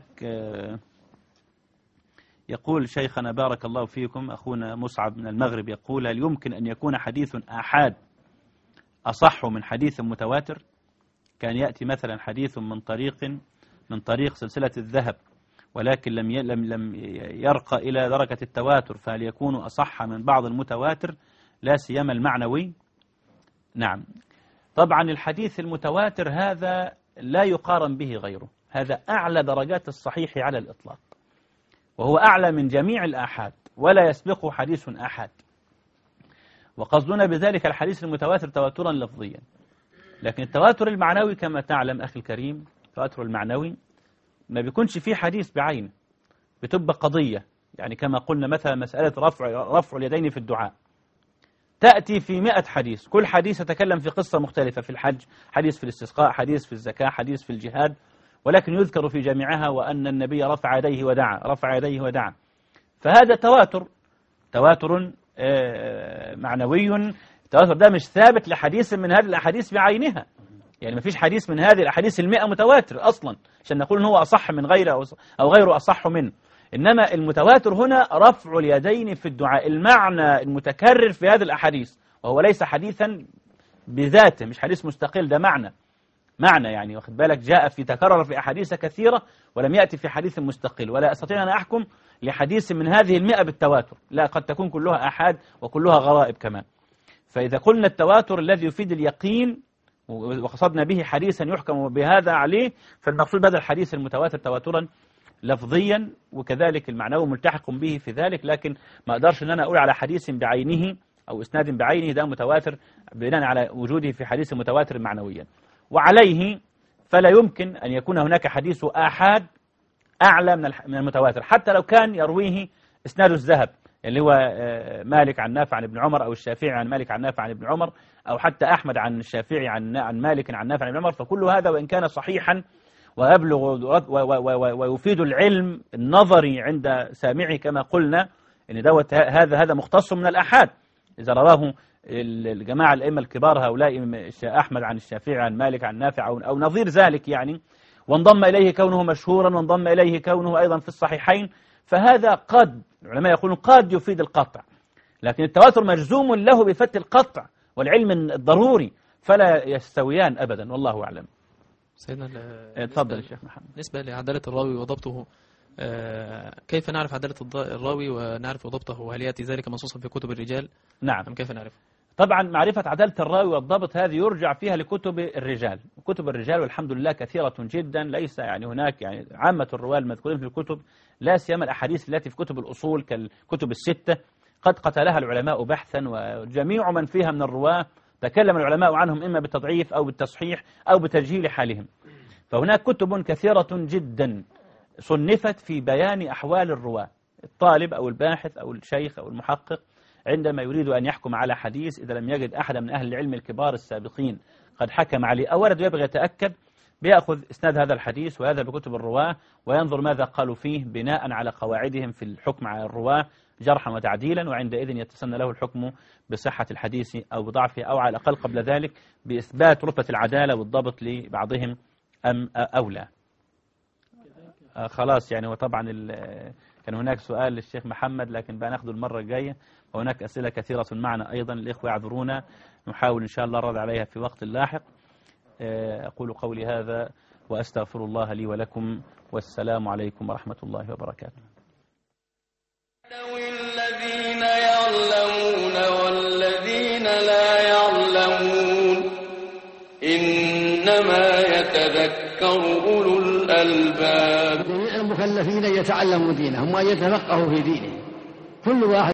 يقول شيخنا بارك الله فيكم أخونا مصعب من المغرب، يقول هل يمكن أن يكون حديث آحاد أصح من حديث متواتر؟ كان يأتي مثلا حديث من طريق سلسلة الذهب، ولكن لم يرقى إلى درجة التواتر، فهل يكون أصح من بعض المتواتر لا سيما المعنوي؟ نعم. طبعا الحديث المتواتر هذا لا يقارن به غيره، هذا أعلى درجات الصحيح على الإطلاق، وهو أعلى من جميع الآحاد، ولا يسبقه حديث آحاد. وقصدنا بذلك الحديث المتواتر تواترا لفظيا. لكن التواتر المعنوي كما تعلم أخي الكريم، التواتر المعنوي ما بيكونش فيه حديث بعينه، بتبقى قضية. يعني كما قلنا مثلا مسألة رفع اليدين في الدعاء، تأتي في 100 حديث، كل حديث يتكلم في قصة مختلفة، في الحج حديث، في الاستسقاء حديث، في الزكاة حديث، في الجهاد، ولكن يذكر في جميعها وأن النبي رفع يديه ودعا. فهذا تواتر معنوي. التواتر ده مش ثابت لحديث من هذه الأحاديث بعينها، يعني ما فيش حديث من هذه الأحاديث 100 متواتر أصلا عشان نقول إن هو أصح من غيره أو غيره أصح منه. إنما المتواتر هنا رفع اليدين في الدعاء، المعنى المتكرر في هذه الأحاديث، وهو ليس حديثا بذاته، مش حديث مستقل، ده معنى يعني واخد بالك، جاء في تكرر في أحاديث كثيرة ولم يأتي في حديث مستقل. ولا أستطيع أن أحكم لحديث من هذه 100 بالتواتر، لا، قد تكون كلها آحاد وكلها غرائب كمان. فإذا قلنا التواتر الذي يفيد اليقين وقصدنا به حديثا يحكم بهذا عليه، فالمقصود بهذا الحديث المتواتر تواترا لفظيا، وكذلك المعنوي ملتحق به في ذلك. لكن ما أقدرش أن أنا أقول على حديث بعينه أو إسناد بعينه ده متواتر بناء على وجوده في حديث متواتر معنويا. وعليه فلا يمكن أن يكون هناك حديث آحاد أعلى من المتواتر، حتى لو كان يرويه إسناد الذهب اللي هو مالك عن نافع عن ابن عمر، أو الشافعي عن مالك عن نافع عن ابن عمر، أو حتى أحمد عن الشافعي عن مالك عن نافع عن ابن عمر. فكل هذا وإن كان صحيحا ويبلغ ويفيد العلم النظري عند سامعه كما قلنا إن دوت هذا مختص من الآحاد. إذا رواه الجماعة الأئمة الكبار هؤلاء أحمد عن الشافعي عن مالك عن نافع أو نظير ذلك يعني، وانضم إليه كونه مشهورا، وانضم إليه كونه أيضا في الصحيحين، فهذا قد العلماء يقولون قد يفيد القطع. لكن التواتر مجزوم له بفتح القطع والعلم الضروري، فلا يستويان أبدا، والله أعلم. سيدنا تفضل الشيخ محمد. بالنسبة لعدالة الراوي وضبطه، كيف نعرف عدالة الراوي ونعرف ضبطه؟ هل يأتي ذلك منصوصا في كتب الرجال؟ نعم. أم كيف نعرف؟ طبعا معرفة عدالة الراوي والضبط هذه يرجع فيها لكتب الرجال، كتب الرجال والحمد لله كثيرة جدا، ليس يعني هناك يعني عامة الرواة المذكورين في الكتب، لا سيما الأحاديث التي في كتب الأصول كالكتب الستة، قد قتلها العلماء بحثا، وجميع من فيها من الرواة تكلم العلماء عنهم إما بالتضعيف أو بالتصحيح أو بتسجيل حالهم. فهناك كتب كثيرة جدا صنفت في بيان أحوال الرواة. الطالب أو الباحث أو الشيخ أو المحقق عندما يريد أن يحكم على حديث، إذا لم يجد أحد من أهل العلم الكبار السابقين قد حكم عليه أو ورد ويبغى يتأكد، بيأخذ إسناد هذا الحديث ويذهب بكتب الرواة وينظر ماذا قالوا فيه بناء على قواعدهم في الحكم على الرواة جرحا وتعديلا، وعندئذ يتسنى له الحكم بصحة الحديث أو بضعفه، أو على الأقل قبل ذلك بإثبات رتبة العدالة والضبط لبعضهم أم أو لا. خلاص يعني. وطبعا كان هناك سؤال للشيخ محمد لكن بقى ناخذه المرة الجاية، وهناك أسئلة كثيرة معنا أيضا، الإخوة يعذرونا، نحاول إن شاء الله الرد عليها في وقت لاحق. أقول قولي هذا وأستغفر الله لي ولكم، والسلام عليكم ورحمة الله وبركاته. الذين يعلمون والذين لا يعلمون إنما يتذكر أولو الألباب. جميع المكلفين يتعلموا دينهم ويتفقهوا في دينهم، كل واحد